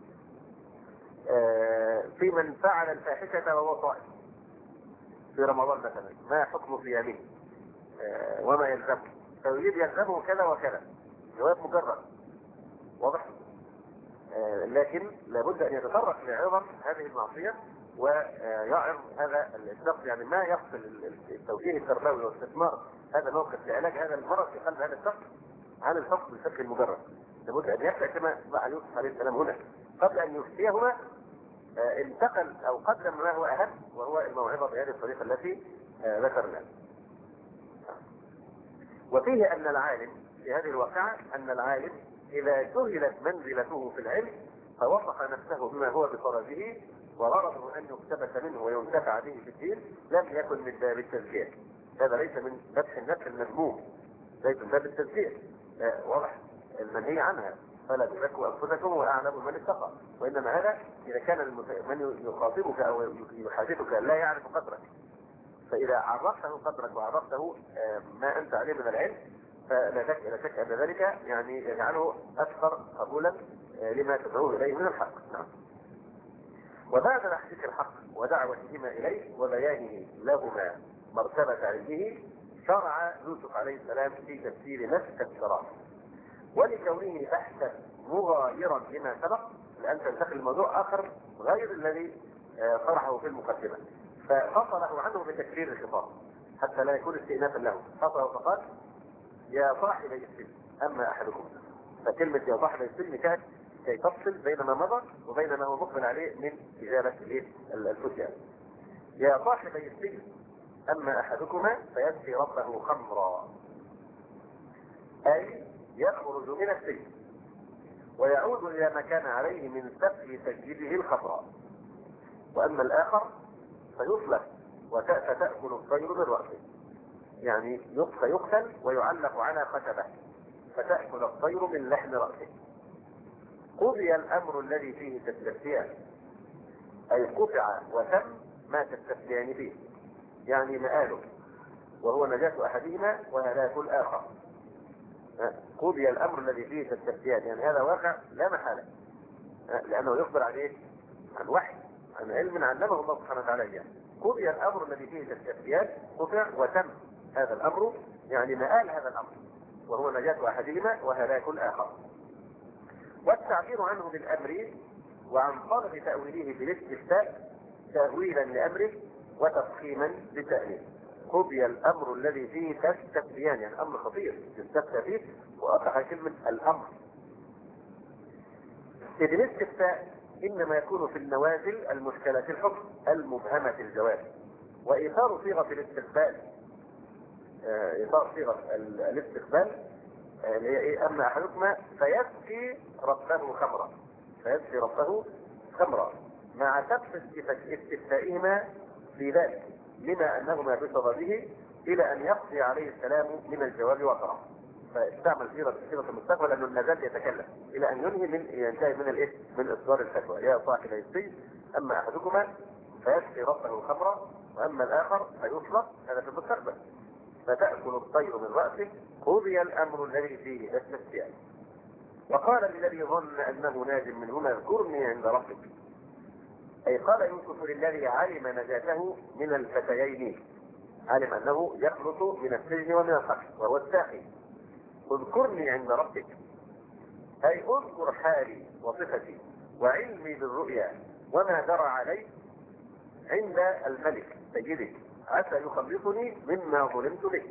في من فعل الفاحشه وهو صائم في رمضان مثلا ما حكم صيامه وما يلزمه فيريد يلزمه كذا وكذا جواب مجرد واضح. آه لكن لابد ان يتطرق لعظم هذه المعصية ويعرض هذا الشخص يعني ما يفصل التوجيه التربوي والاستثمار هذا الموقف لعلاج هذا المرض في قلب هذا الشخص عن الفصل بالشكل المجرد. لابد ان يبدا كما مع يوسف عليه السلام هنا قبل ان يفتيهما آه انتقل او قدم ما هو اهم وهو الموعظة بهذه الطريقة التي آه ذكرناها. وفيه ان العالم في هذه الواقعة ان العالم اذا جهلت منزلته في العلم فوصف نفسه بما هو بطرزه وغرضه ان يقتبس منه وينتفع به في الدين لم يكن من باب التزكية. هذا ليس من مدح النفس المذموم ليس من باب التزكية آه واضح المنهي عنها فلا تزكوا انفسكم واعلموا من اتقى. وانما هذا اذا كان من يخاطبك او يحادثك لا يعرف قدرك فإذا عرفته قدرك وعرفته ما أنت عليه من العلم فلا شك لا شك أن ذلك يعني يجعله أكثر قبولا لما تدعوه إليه من الحق. نعم. وبعد تحقيق الحق ودعوتهما إليه وبيانه لهما مرتبة علمه شرع يوسف عليه السلام في تفسير نفس الشرائع ولكونه بحثا مغايرا لما سبق لأن تنتقل لموضوع آخر غير الذي طرحه في المقدمة، ففصله عنه بتكرير الخطاب حتى لا يكون استئنافا له. فصله فقال يا صاحبي السلم أما أحدكم. فكلمة يا صاحبي السلم كانت كي تفصل بين ما مضى وبين ما هو مقبل عليه من إجابة الفتية. يا صاحبي السلم أما أحدكما فيسقي ربه خمرا، أي يخرج من السجن ويعود إلى ما كان عليه من سفك سجده الخضراء، وأما الآخر فيصلب فتأكل الطير من رأسه، يعني يقتل ويعلق على خشبة فتأكل الطير من لحم رأسه. قضي الأمر الذي فيه تستفتيان، أي قطع وتم ما تستفتيان فيه، يعني مآله وهو نجاة أحدهما وهلاك الآخر. قضي الأمر الذي فيه تستفتيان، يعني هذا واقع لا محالة، لأنه يخبر عن إيه؟ عن وحي، عن علم علمه الله سبحانه وتعالى. يعني قضي الأمر الذي فيه تستفتيان، قطع وتم هذا الأمر، يعني مآل هذا الأمر وهو نجاة أحدهما وهلاك الآخر. والتعبير عنه بالأمر وعن طلب تأويله بالاستفتاء تأويلا لأمره وتفخيما لتأويله. قضي الأمر الذي فيه تستفتيان، يعني أمر خطير تستفتى فيه، وأطلق كلمة الأمر. إذ الاستفتاء إنما يكون في النوازل المشكلة في الحكم المبهمة الجواب، وإيثار صيغة الاستقبال إيثار صيغة الاستقبال اللي هي إيه؟ أما أحدكما فيسقي ربه خمرا، فيسقي ربه خمرا مع سبب استفتائهما في ذلك، لما أنهما بسببه إلى أن يقضي عليه السلام من الجواب وقرأ. فاستعمل صيغة صيغة المستقبل لأنه النزال يتكلم إلى أن ينهي من ينتهي من الإيه؟ من إصدار الفتوى. يا صاحب السجن أما أحدكما فيسقي ربه خمرا وأما الآخر فيطلق، هذا في المستقبل، فتأكل الطير من رأسه. قضي الأمر الذي فيه تستفتيان. وقال للذي ظن أنه ناج منهما اذكرني عند ربك، أي قال يوسف للذي علم نجاته من الفتيين، علم أنه يخلص من السجن ومن القتل وهو الساقي، اذكرني عند ربك، أي اذكر حالي وصفتي وعلمي بالرؤيا وما درى علي عند الملك سيدك، عسى يخلصني مما ظلمت به.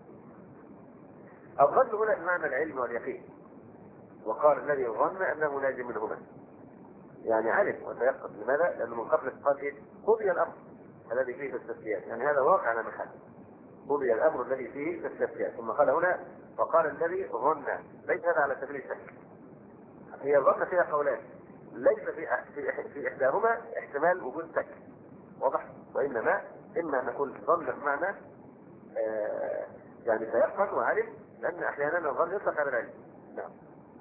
الظن هنا بمعنى العلم واليقين. وقال الذي ظن أنه ناج منهما، يعني علم وتيقظ. لماذا؟ لأنه من قبل قال إيه؟ قضي الأمر الذي فيه تستفتيان، يعني هذا واقع على محل. قضي الأمر الذي فيه تستفتيان. ثم قال هنا وقال الذي ظن، ليس هذا على سبيل الشك، هي الظن فيها قولان، ليس في في إحداهما احتمال وجود شك واضح، وإنما إما أن نقول ظن بمعنى آه يعني تيقظ وعلم، لأن أحيانا الظن يطلق على العلم. نعم.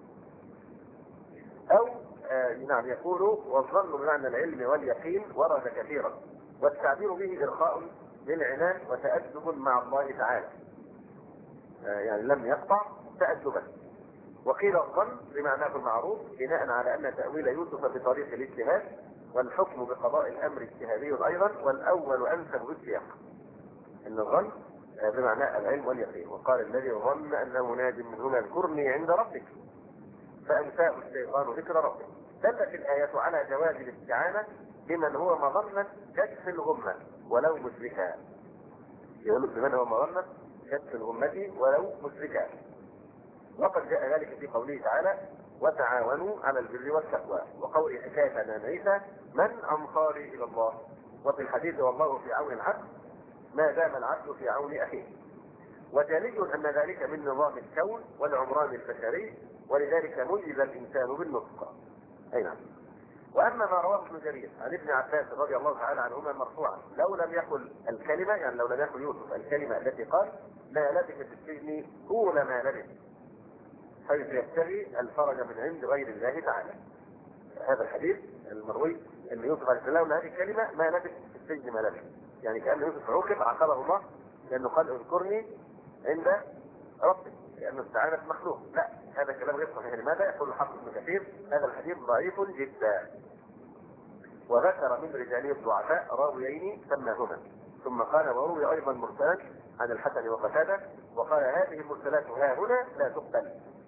أو آه نعم يقول والظن بمعنى العلم واليقين ورد كثيرا، والتعبير به إرخاء للعنان وتأدب مع الله تعالى، آه يعني لم يقطع تأدبا. وقيل الظن بمعناه المعروف بناء على أن تأويل يوسف بطريق الاجتهاد، والحكم بقضاء الأمر اجتهادي أيضا، والأول أنسب بالسياق. إن الظن بمعنى العلم واليقين. وقال الذي ظن أنه ناج منهما اذكرني عند ربك فأنساه الشيطان ذكر ربه. دلت الآية على جواز الاستعانة بمن هو مظنة كشف الغمة ولو مشركا، يقول بمن هو مظنة كشف الغمة ولو مشركا. وقد جاء ذلك في قوله تعالى وتعاونوا على البر والتقوى، وقول حكاية عن عيسى من أنصاري إلى الله، وفي الحديث والله في عون العبد ما دام العبد في عون أخيه. ودليل أن ذلك من نظام الكون والعمران البشري، ولذلك ميز الإنسان بالنطق. أي نعم. وأما ما رواه ابن جرير عن ابن عباس رضي الله تعالى عنهما مرفوعا لو لم يقل الكلمة، يعني لو لم يقل يوسف الكلمة التي قال لا لبث في السجن طول ما لبث، حيث يبتغي الفرج من عند غير الله تعالى. هذا الحديث المروي أن يوسف عليه السلام هذه الكلمة ما لبث في السجن ما لبث، يعني كأن يوسف عوقب عاقبه الله لأنه قال اذكرني عند ربك، لأنه استعانة مخلوق. لا، هذا كلام غير صحيح. لماذا؟ يقول الحافظ ابن كثير هذا الحديث ضعيف جدا، وذكر من رجاله الضعفاء راويين سماهما، ثم قال وروي أيضا مرسلا عن الحسن وقتادة، وقال هذه المرسلات ها هنا لا تقبل،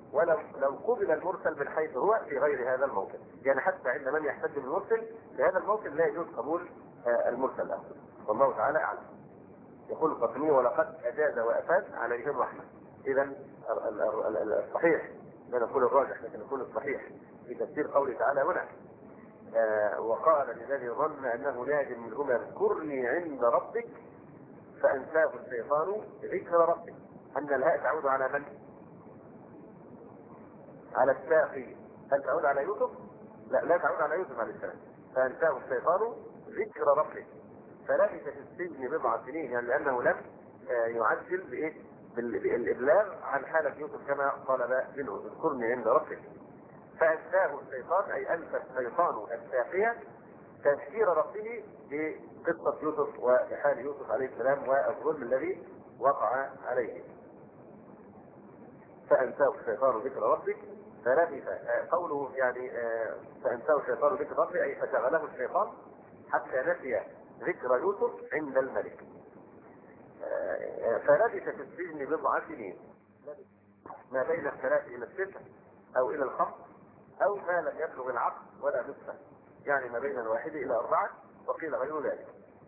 ولو لو قبل المرسل من حيث هو في غير هذا الموطن، يعني حتى عند من يحتج بالمرسل في هذا الموطن لا يجوز قبول المرسل له، والله تعالى اعلم. يقول القاسمي ولقد اجاز وافاد عليهم رحمه. اذا الصحيح لا نقول الراجح لكن نقول الصحيح في تفسير قوله تعالى هنا آه وقال للذي ظن انه ناج منهما اذكرني عند ربك فانساه الشيطان ذكر ربك. ان الهاء تعود على من؟ على الساقي. هل تعود على يوسف؟ لا لا تعود على يوسف عليه السلام. فانساه الشيطان ذكر ربك فلبث في السجن بضع سنين، يعني لانه لم آه يعجل بايه؟ بالابلاغ عن حاله يوسف كما طلب منه اذكرني عند ربك. فانساه الشيطان اي انسى الشيطان الساقيه تذكير ربه بقصه يوسف وحال يوسف عليه السلام والظلم الذي وقع عليه. فانساه الشيطان ذكر ربك فلبث آه قوله يعني آه فانساه الشيطان ذكر ربه اي فشغله الشيطان حتى نسي ذكر يوسف عند الملك. آه فلبث في السجن بضع سنين ما بين الثلاث الى التسع او الى الخمس او ما لم يبلغ العقل ولا نصفه، يعني ما بين الواحد الى اربعه وقيل غير ذلك.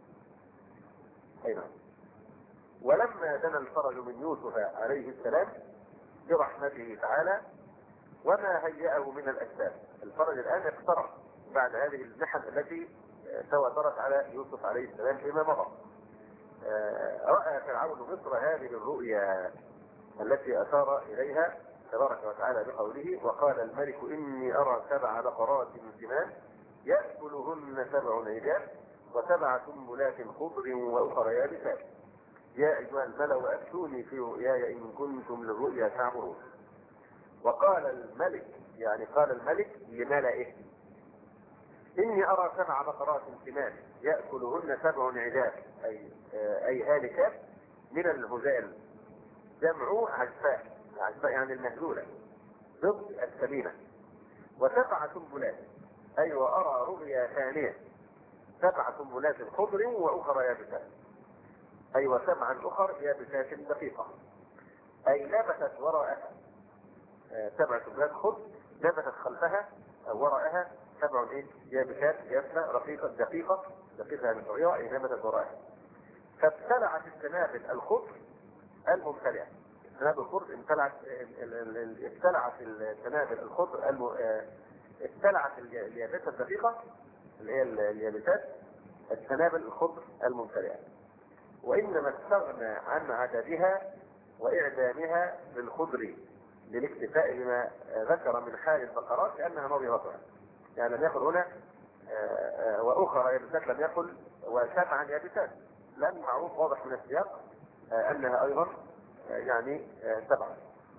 ايضا ولما دنا الفرج من يوسف عليه السلام برحمته تعالى وما هيأه من الاسباب. الفرج الان اقترب بعد هذه المحن التي تواترت على يوسف عليه السلام فيما مضى. راى فرعون مصر هذه الرؤيا التي اشار اليها تبارك وتعالى بقوله وقال الملك اني ارى سبع بقرات سمان ياكلهن سبع عجاف وسبع سنبلات خضر واخرى يابسات يا ايها الملأ افتوني في رؤياي ان كنتم للرؤيا تعبرون. وقال الملك يعني قال الملك لملئه اني ارى سبع بقرات سمان ياكلهن سبع عجاف اي اي هالكات من الهزال جمع عجفاء، عجفاء يعني المهزولة ضد السمينة، وسبع سنبلات أي وأرى رؤيا ثانية سبع سنبلات خضر وأخرى يابسات أي وسبعا أخر يابسات دقيقة أي نبتت وراءها سبع سنبلات خضر نبتت خلفها أو وراءها سبع إيه يابسات يابسة رقيقة دقيقة دقيقة يعني صغيرة أي نبتت وراءها فابتلعت السنابل الخضر الممتلئة. السنابل الخضر امتلعت ابتلعت السنابل الخضر ابتلعت اليابسة الدقيقة اللي هي اليابسات السنابل الخضر الممتلئة. وإنما استغنى عن عددها وإعدامها بالخضر للاكتفاء بما ذكر من حال البقرات لأنها نظيرتها، يعني لم يقل هنا وأخرى يابسات لم يقل وسبعا يابسات، لأن معروف واضح من السياق أنها أيضا يعني سبعة.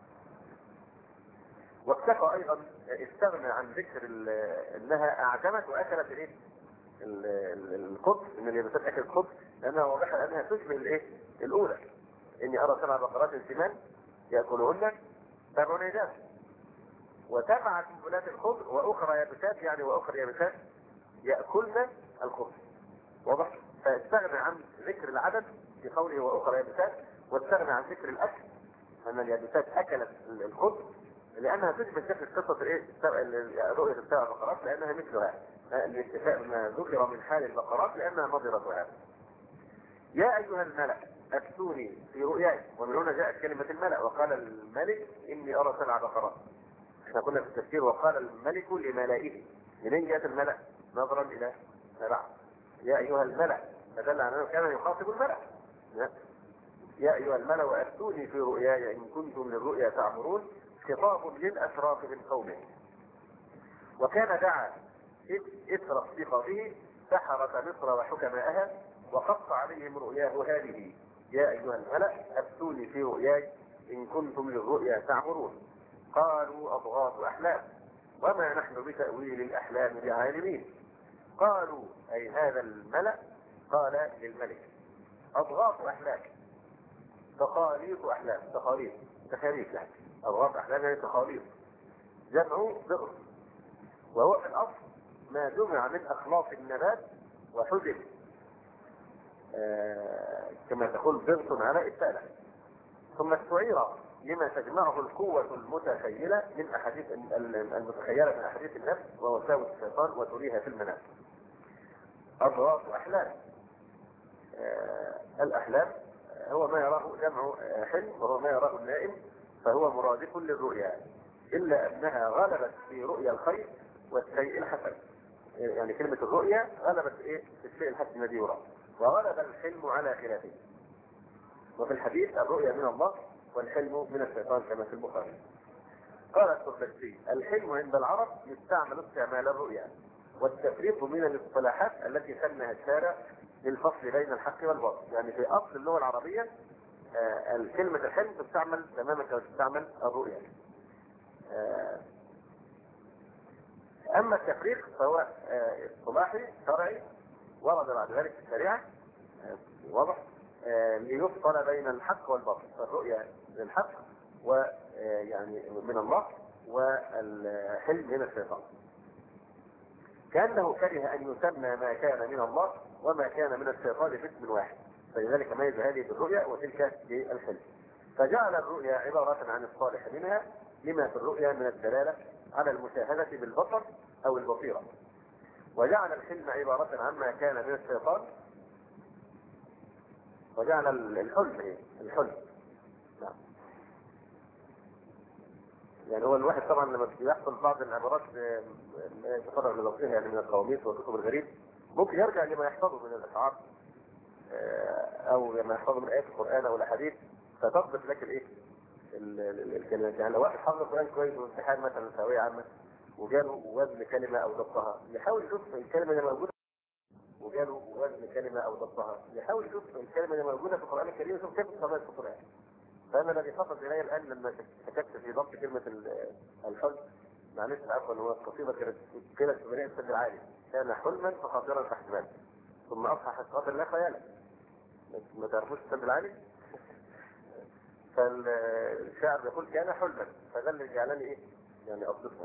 واكتفى أيضا استغنى عن ذكر أنها أعجمت وأكلت الإيه؟ القطر، إن اليابسات أكلت قطر لأنها واضحة أنها تشبه الإيه؟ الأولى إني أرى سبع بقرات سمان يأكلهن سبع عجاف وسبع سنبلات الخضر وأخرى يابسات يعني وأخرى يابسات يأكلن الخضر. واضح؟ فاستغنى عن ذكر العدد في قوله وأخرى يابسات واستغنى عن ذكر الأكل أن اليابسات أكلت الخضر لأنها تشبه شكل قصة إيه؟ رؤية السبع بقرات لأنها مثلها الاكتفاء بما ذكر من حال البقرات لأنها نظرتها. يا أيها الملأ أفتوني في رؤياي، ومن هنا جاءت كلمة الملأ وقال الملك إني أرى سبع بقرات. احنا كنا في التفسير وقال الملك لملائه، منين جاءت الملأ؟ نظرا إلى سبع. يا أيها الملأ فدل على أنه كان يخاطب الملأ. يا أيها الملأ وأفتوني في رؤياي إن كنتم للرؤيا تعبرون، خطاب للأشراف من قومه. وكان دعا إثر صديقته سحرة مصر وحكمائها وقص عليهم رؤياه هذه يا أيها الملأ أفتوني في رؤياي إن كنتم للرؤيا تعبرون. قالوا أضغاث أحلام وما نحن بتأويل الأحلام بعالمين. قالوا أي هذا الملأ قال للملك أضغاث أحلام تخاليط أحلام تخاليط تخاليط يعني أضغاث أحلام يعني تخاليط جمع ضغط، وهو في الأصل ما جمع من أخلاط النبات وحجب آه كما تقول ضغط على التالة ثم استعير لما تجمعه القوة المتخيلة من أحاديث المتخيلة من أحاديث النفس ووساوس الشيطان وتريها في المنام. أضغاث أحلام. آه الأحلام هو ما يراه جمع حلم، وهو ما يراه النائم، فهو مرادف للرؤيا، إلا أنها غلبت في رؤيا الخير والشيء الحسن. يعني كلمة الرؤيا غلبت إيه في الشيء الحسن الذي يراه، وغلب الحلم على خلافه. وفي الحديث الرؤيا من الله والحلم من الشيطان كما في البخاري. قال السرخسي: الحلم عند العرب يستعمل استعمال الرؤيا، والتفريق من الاصطلاحات التي سنها الشارع للفصل بين الحق والباطل. يعني في اصل اللغه العربيه آه كلمه الحلم تستعمل تماما كما تستعمل الرؤيا. آه اما التفريق فهو آه اصطلاحي شرعي ورد بعد ذلك في الشريعه آه واضح آه ليفصل بين الحق والباطل. الرؤيا للحق ويعني من الله، والحلم من الشيطان. كأنه كره أن يسمى ما كان من الله وما كان من الشيطان باسم واحد، فلذلك ميز هذه بالرؤيا وتلك بالحلم. فجعل الرؤيا عبارة عن الصالح منها لما في الرؤيا من الدلالة على المشاهدة بالبصر أو البصيرة، وجعل الحلم عبارة عما كان من الشيطان، وجعل الحلم الحلم نعم. يعني هو الواحد طبعا لما بيحصل بعض العبارات يتفرغ للوصيها يعني من القواميس والكتب الغريب، ممكن يرجع لما يحفظه من الاشعار او لما يحفظه من ايات القران او الاحاديث، فتضبط لك الايه الكلمات. يعني لو واحد حفظ القران كويس وامتحان مثلا ثانويه عامه وجاله وزن كلمه او ضبطها، يحاول يشوف الكلمه اللي موجوده، وجاله وزن كلمه او ضبطها، يحاول يشوف الكلمه اللي موجوده في القران الكريم ويشوف كيف تستخدمها في القران. فأنا الذي حصل إلي الآن لما شككت في ضبط كلمة الحلم، معلش عفوا، هو القصيدة كانت كده في بناء السد العالي: كان حلما فخاطرا فاحتمال، ثم أصبح حقيقة لا خيالا. ما تعرفوش السد العالي؟ فالشاعر يقول كان حلما، فده اللي جعلني إيه؟ يعني أضبطها.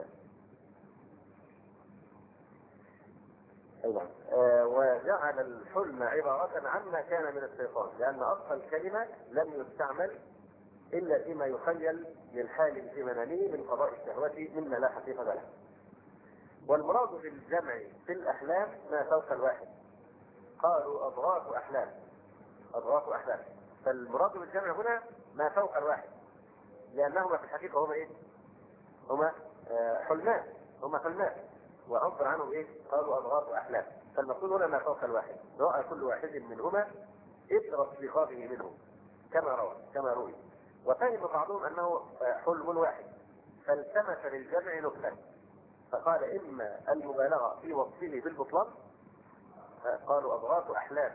أيضا آه وجعل الحلم عبارة عما كان من الشيطان، لأن أصل الكلمة لم يستعمل إلا فيما يخيل للحال في منامه من قضاء الشهوات مما لا حقيقة له. والمراد بالجمع في الأحلام ما فوق الواحد. قالوا أضغاث أحلام، أضغاث أحلام. فالمراد بالجمع هنا ما فوق الواحد، لأنهما في الحقيقة هما إيه؟ هما آه حلمان، هما حلمان، وعبر عنهم إيه؟ قالوا أضغاث أحلام. فالمقصود هنا ما فوق الواحد، رأى كل واحد منهما إثر اصطفافه منه كما روى كما روي. وفهم بعضهم أنه حلم واحد، فالتمس للجمع نكتة، فقال إما المبالغة في وصفه بالبطلان، قالوا أضغاث أحلام،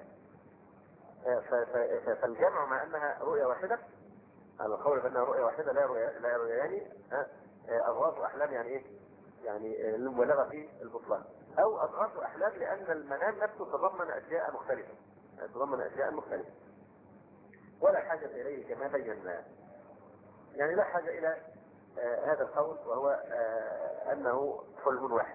فالجمع مع أنها رؤية واحدة، على القول بأنها رؤية واحدة لا رؤية لا رؤيان، أضغاث أحلام يعني إيه؟ يعني المبالغة في البطلان. أو أضغاث أحلام لأن المنام نفسه تضمن أشياء مختلفة، تضمن أشياء مختلفة ولا حاجة إليه كما بينا. يعني لا حاجة إلى آه هذا القول، وهو آه أنه حلم واحد.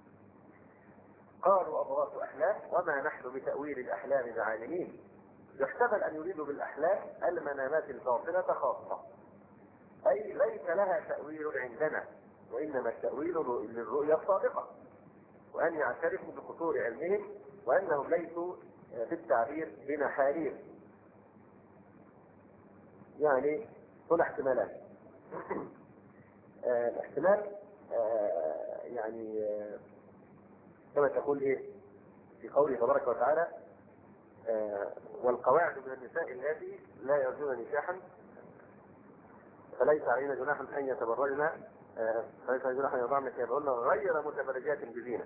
قالوا أضغاث أحلام وما نحن بتأويل الأحلام بعالمين. يحتمل أن يريدوا بالأحلام المنامات الباطنة خاصة، أي ليس لها تأويل عندنا، وإنما التأويل للرؤيا الصادقة، وأن يعترفوا بقصور علمهم وأنهم ليسوا في التعبير بنحارير. يعني هنا احتمالات. آه احتمال آه يعني آه كما تقول ايه في قوله تبارك وتعالى: آه والقواعد من النساء اللاتي لا يرجون نكاحا فليس علينا جناح ان يتبرجن آه فليس علينا جناح ان يضعن ثيابهن غير متبرجات بزينة.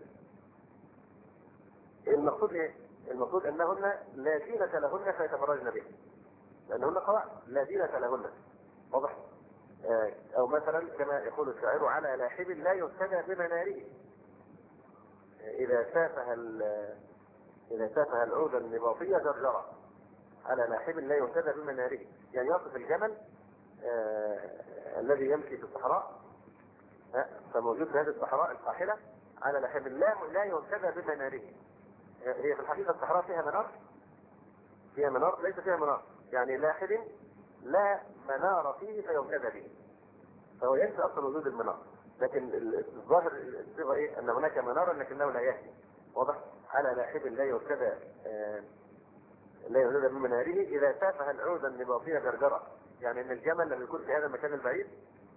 المقصود ايه؟ المقصود انهن لا زينة لهن فيتبرجن به، لانهن قواعد لا زينة لهن. واضح؟ او مثلا كما يقول الشاعر: على لاحب لا يهتدى بمناره، اذا سافه اذا سافه العود النباطية جرجرة، على لاحب لا يهتدى بمناره. يعني يصف الجمل آه الذي يمشي في الصحراء، آه فموجود في هذه الصحراء القاحلة على لاحب لا لا يهتدى بمناره. آه هي في الحقيقة الصحراء فيها منار، فيها منار ليس فيها منار، يعني لاحب لا منار فيه فيهتدى به، فهو ينفي اصلا وجود المنار. لكن الظاهر الصيغه ايه؟ ان هناك منارا لكنه لا يهدي. واضح؟ على لاحب لا يهتدى آه لا يهتدى من مناره اذا تافه العود النباطيه جرجره. يعني ان الجمل لما يكون في هذا المكان البعيد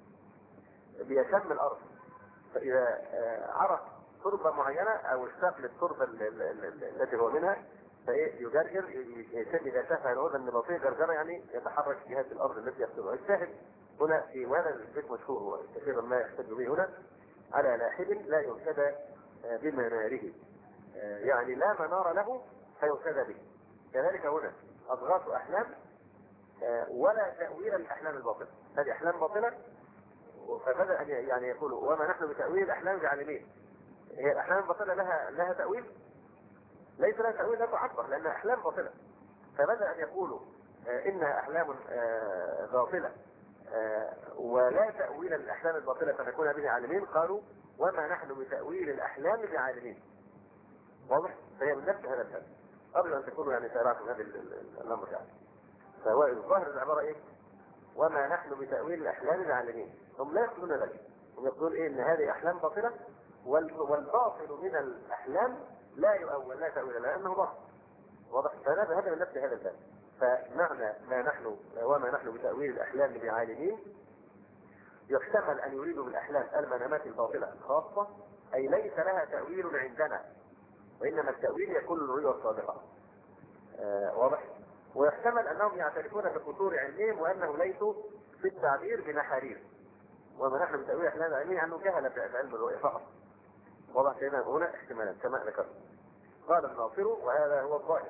بيشم الارض، فاذا آه عرف تربه معينه او اشتاق للتربه التي هو منها فايه يجرجر يشد. اذا تافه العود النباطيه جرجره يعني يتحرك في هذه الارض التي يقصدها. الشاهد هنا في وهذا البيت مشهور هو كثيرا ما يحتج به هنا على لاحب لا يهتدى بمناره، يعني لا منار له فيهتدى به. كذلك هنا اضغاث احلام ولا تاويل الاحلام الباطله، هذه احلام باطله. فبدا ان يعني يقولوا وما نحن بتاويل الاحلام بعالمين. هي الاحلام الباطله لها لها تاويل؟ ليس لها تاويل، لا تعبر لانها احلام باطله. فبدا ان يقولوا انها احلام باطله ولا تأويل الأحلام الباطلة فنكون به عالمين. قالوا وما نحن بتأويل الأحلام بعالمين. واضح؟ فهي من نفس هذا الفهم. قبل أن تكونوا يعني سيراكم هذا الأمر يعني. فهو الظاهر العبارة إيه؟ وما نحن بتأويل الأحلام بعالمين. هم لا يقولون ذلك. هم يقولون إيه؟ إن هذه أحلام باطلة والباطل من الأحلام لا يؤول لا تأويل لأنه باطل. واضح؟ فهذا هذا من نفس هذا الفهم. فمعنى ما نحن وما نحن بتأويل الأحلام بعالمين يحتمل أن يريدوا بالأحلام المنامات الباطلة الخاصة، أي ليس لها تأويل عندنا، وإنما التأويل يكون الرؤيا الصادقة. آه واضح؟ ويحتمل أنهم يعترفون بقصور علمهم وأنه ليسوا في التعبير بنحارير. وما نحن بتأويل الأحلام بعالمين أنه جهل بعلم الرؤيا فقط. واضح كده؟ هنا احتمالا كما ذكرت. قال الناصر وهذا هو الظاهر.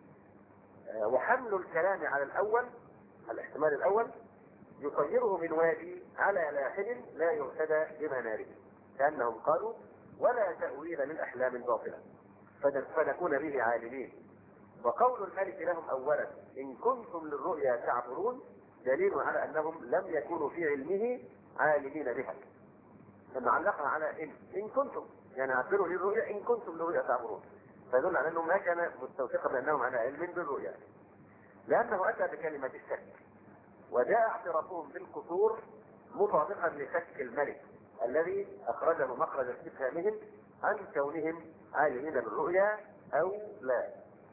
وحمل الكلام على الأول الاحتمال الأول يصيره من وادي على لاحد لا يهتدى بمناره، كأنهم قالوا ولا تأويل للأحلام الباطلة فنكون به عالمين. وقول الملك لهم أولا إن كنتم للرؤيا تعبرون دليل على أنهم لم يكونوا في علمه عالمين بها، فنعلقها على إن إن كنتم يعني عبروا للرؤيا إن كنتم للرؤيا تعبرون، فيدل على أنه ما كان مستوثقا بأنهم على علم بالرؤيا، لأنه أتى بكلمة الشك وجاء اعترافهم بالقصور مطابقا لشك الملك الذي أخرجه مخرج استفهامهم عن كونهم عالمين بالرؤيا أو لا.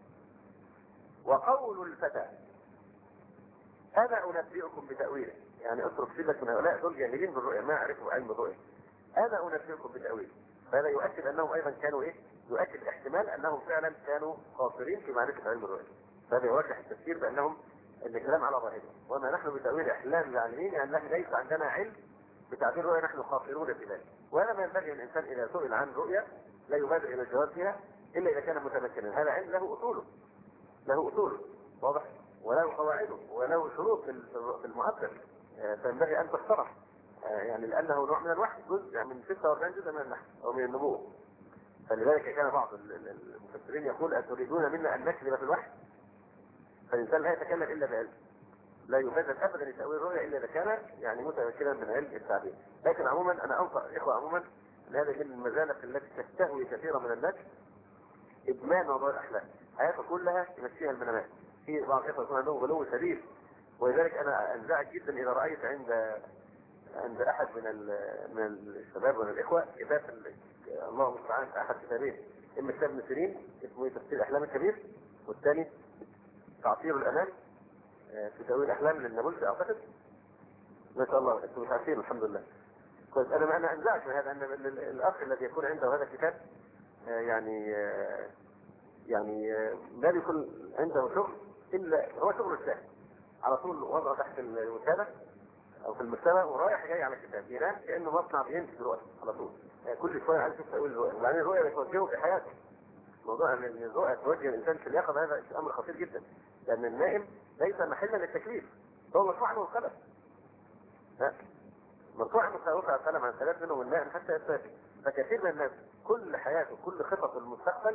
وقول الفتى أنا أنبئكم بتأويله، يعني اترك سيبك من هؤلاء دول جاهلين بالرؤيا ما يعرفوا علم الرؤيا، أنا أنبئكم بتأويله. فهذا يؤكد أنهم أيضا كانوا إيه؟ يؤكد احتمال أنهم فعلا كانوا قاصرين في معرفة علم الرؤيا. فهذا يرجح التفسير بأنهم الكلام على ظاهره. وما نحن بتأويل أحلام العالمين يعني ليس عندنا علم بتعبير الرؤيا، نحن قاصرون في ذلك. وهذا ما ينبغي الإنسان إذا سئل عن رؤيا لا يبادر إلى الجواب فيها إلا إذا كان متمكنا. هذا علم له أصوله له أصول واضح وله قواعده وله شروط في المعبر، فينبغي أن تشرح يعني لأنه نوع من الوحي، جزء من ستة وأربعين جزء من النحو أو من النبوة. فلذلك كان بعض المفسرين يقول أتريدون منا أن نكذب في الوحي؟ فالإنسان لا يتكلم إلا بعلم، لا يبادر أبدا لتأويل الرؤيا إلا إذا كان يعني متمكنا من علم التعبير. لكن عموما أنا أنصح الإخوة عموما أن هذه من المزالق التي تستهوي كثيرا من الناس إدمان موضوع الأحلام، حياته كلها يمشيها المنامات. في بعض الإخوة يكون عندهم غلو شديد، ولذلك أنا أنزعج جدا إذا رأيت عند عند أحد من من الشباب ومن الإخوة كتاب الله المستعان أحد كتابين، إما كتاب ابن سيرين اسمه تفسير الأحلام الكبير، والثاني تعطير الأمان في تأويل الأحلام للنابلسي أعتقد. ما شاء الله أنتم مش عارفين الحمد لله. كويس. أنا أنا أنزعج من هذا أن الأخ الذي يكون عنده هذا الكتاب يعني يعني لا يكون عنده شغل إلا هو شغل السهل على طول، وضعه تحت الوسادة أو في المكتبة ورايح جاي على الكتاب، ينام كأنه مصنع بينتج دلوقتي على طول، يعني كل شوية عايز يشوف تأويل الرؤيا، وبعدين الرؤيا بتوجهه في حياته. موضوع أن الرؤيا توجه الإنسان في اليقظة هذا أمر خطير جدا، لأن النائم ليس محلا للتكليف، هو مرفوع عنه القلم. ها مرفوع عنه القلم عن ثلاث منهم النائم حتى يستيقظ. فكثير من الناس كل حياته كل خطط المستقبل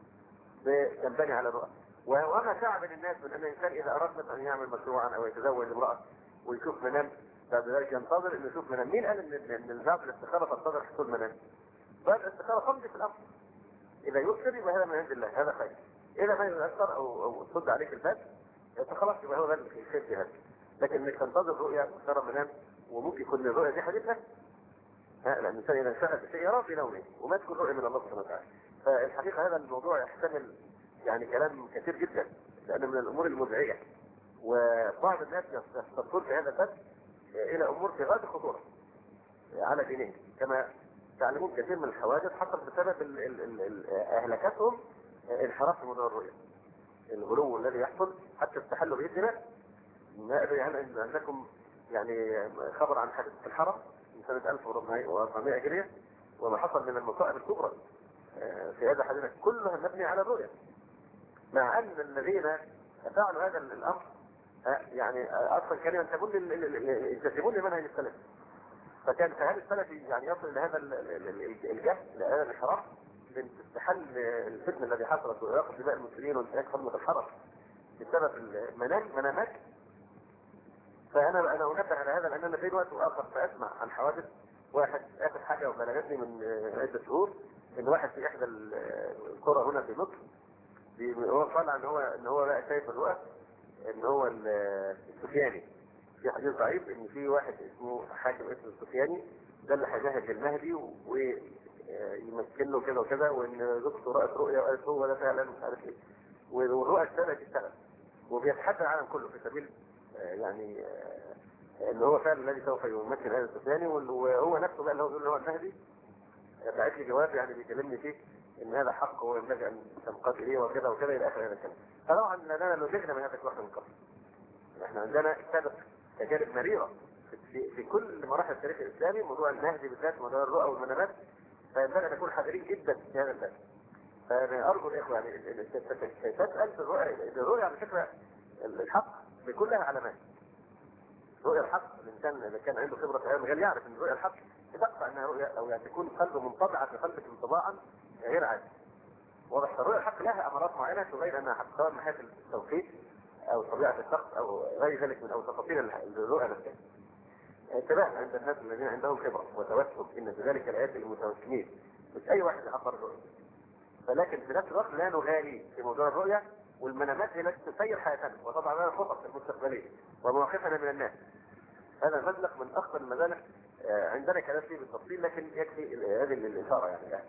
تنبني على الرؤى. وما تعب الناس من أن الإنسان إذا أراد مثلا أن يعمل مشروعا أو يتزوج امرأة ويشوف منام بعد ذلك ينتظر إنه يشوف منام. مين قال إن إن الباب الاستخارة تنتظر حصول منام؟ باب الاستخارة تمضي في الأمر، إذا يؤثر يبقى هذا من عند الله، هذا خير. إذا ما يؤثر أو أو صد عليك الباب فخلاص يبقى هو ده الخير في هذا. لكن انك تنتظر رؤيا ترى منام وممكن يكون الرؤيا دي حديثة، ها، لان الانسان اذا انشغل بشيء يراه في نومه وما تكون رؤيا من الله سبحانه وتعالى. فالحقيقه هذا الموضوع يحتمل يعني كلام كثير جدا، لانه من الامور المزعجه، وبعض الناس يستطرق في هذا الباب الى امور في غايه الخطوره على دينهم، كما تعلمون كثير من الحوادث حصلت بسبب ال- ال- ال- ال- اهلكتهم انحراف في موضوع الرؤيه، الغلو الذي يحصل حتى استحلوا به الدماء. ما ادري هل عندكم يعني خبر عن حادثه الحرم من سنه ألف وأربعمائة هجريه، وما حصل من المصائب الكبرى في هذا الحديث كلها مبني على الرؤيه، مع ان الذين فعلوا هذا الامر يعني اصلا كانوا ينتسبون ينتسبون لمنهج السلف، فكان فهل السلفي يعني يصل الى هذا الجهل، الى هذا الانحراف من استحل الفتنه الذي حصلت وإراقة دماء المسلمين وانتهاك حرمه الحرم بسبب المنام منامات. فانا انا انبه على هذا لان انا في وقت اخر فاسمع عن حوادث. واحد اخر حاجه وبلغتني من عده شهور ان واحد في احدى القرى هنا في مصر هو طالع ان هو ان هو بقى شايف الوقت ان هو السفياني، في حديث ضعيف ان في واحد اسمه حاكم اسمه السفياني ده اللي هيجهز المهدي ويمكن له كذا وكذا، وان زوجته رأت رؤيا وقالت هو ده فعلا مش عارف ايه، والرؤى اشتغلت اشتغلت وبيتحدى العالم كله في سبيل يعني ان هو فعلا الذي سوف يمثل هذا السفياني، وهو نفسه بقى اللي هو بيقول هو المهدي. بعت لي جواب يعني بيكلمني فيه ان هذا حق وينبغي ان تنقاد اليه وكذا وكذا الى اخر هذا الكلام. فطبعا لنا لوجدنا من هذا الوقت من قبل. احنا عندنا سابق تجارب مريره في, في كل مراحل التاريخ الاسلامي، موضوع المهدي بالذات، موضوع الرؤى والمنامات، فينبغي ان نكون حذرين جدا في هذا الباب. فانا ارجو الاخوه يعني تسال في الرؤيا، الرؤيا على فكره الحق بكلها علامات. رؤيا الحق الانسان اذا كان عنده خبره في هذا المجال يعرف ان رؤيا الحق تقطع انها رؤيا او يعني تكون قلبه منطبعه في قلبك انطباعا غير عادي. واضح. الرؤيا الحق لها امارات معينه تبين انها حق، سواء من حيث التوقيت او طبيعه الشخص او غير ذلك من او تفاصيل الرؤيا نفسها. انتباه عند الناس الذين عندهم خبره وتوسم ان ذلك الايات للمتوسمين، مش اي واحد يعبر الرؤيا. فلكن في نفس الوقت لا نغالي في موضوع الرؤيا والمنامات هي التي تسير حياتنا وطبعا لنا خطط المستقبليه ومواقفنا من الناس. هذا مزلق من اخطر المزالق عندنا كلام فيه بالتفصيل، لكن يكفي هذه الاشاره يعني, يعني.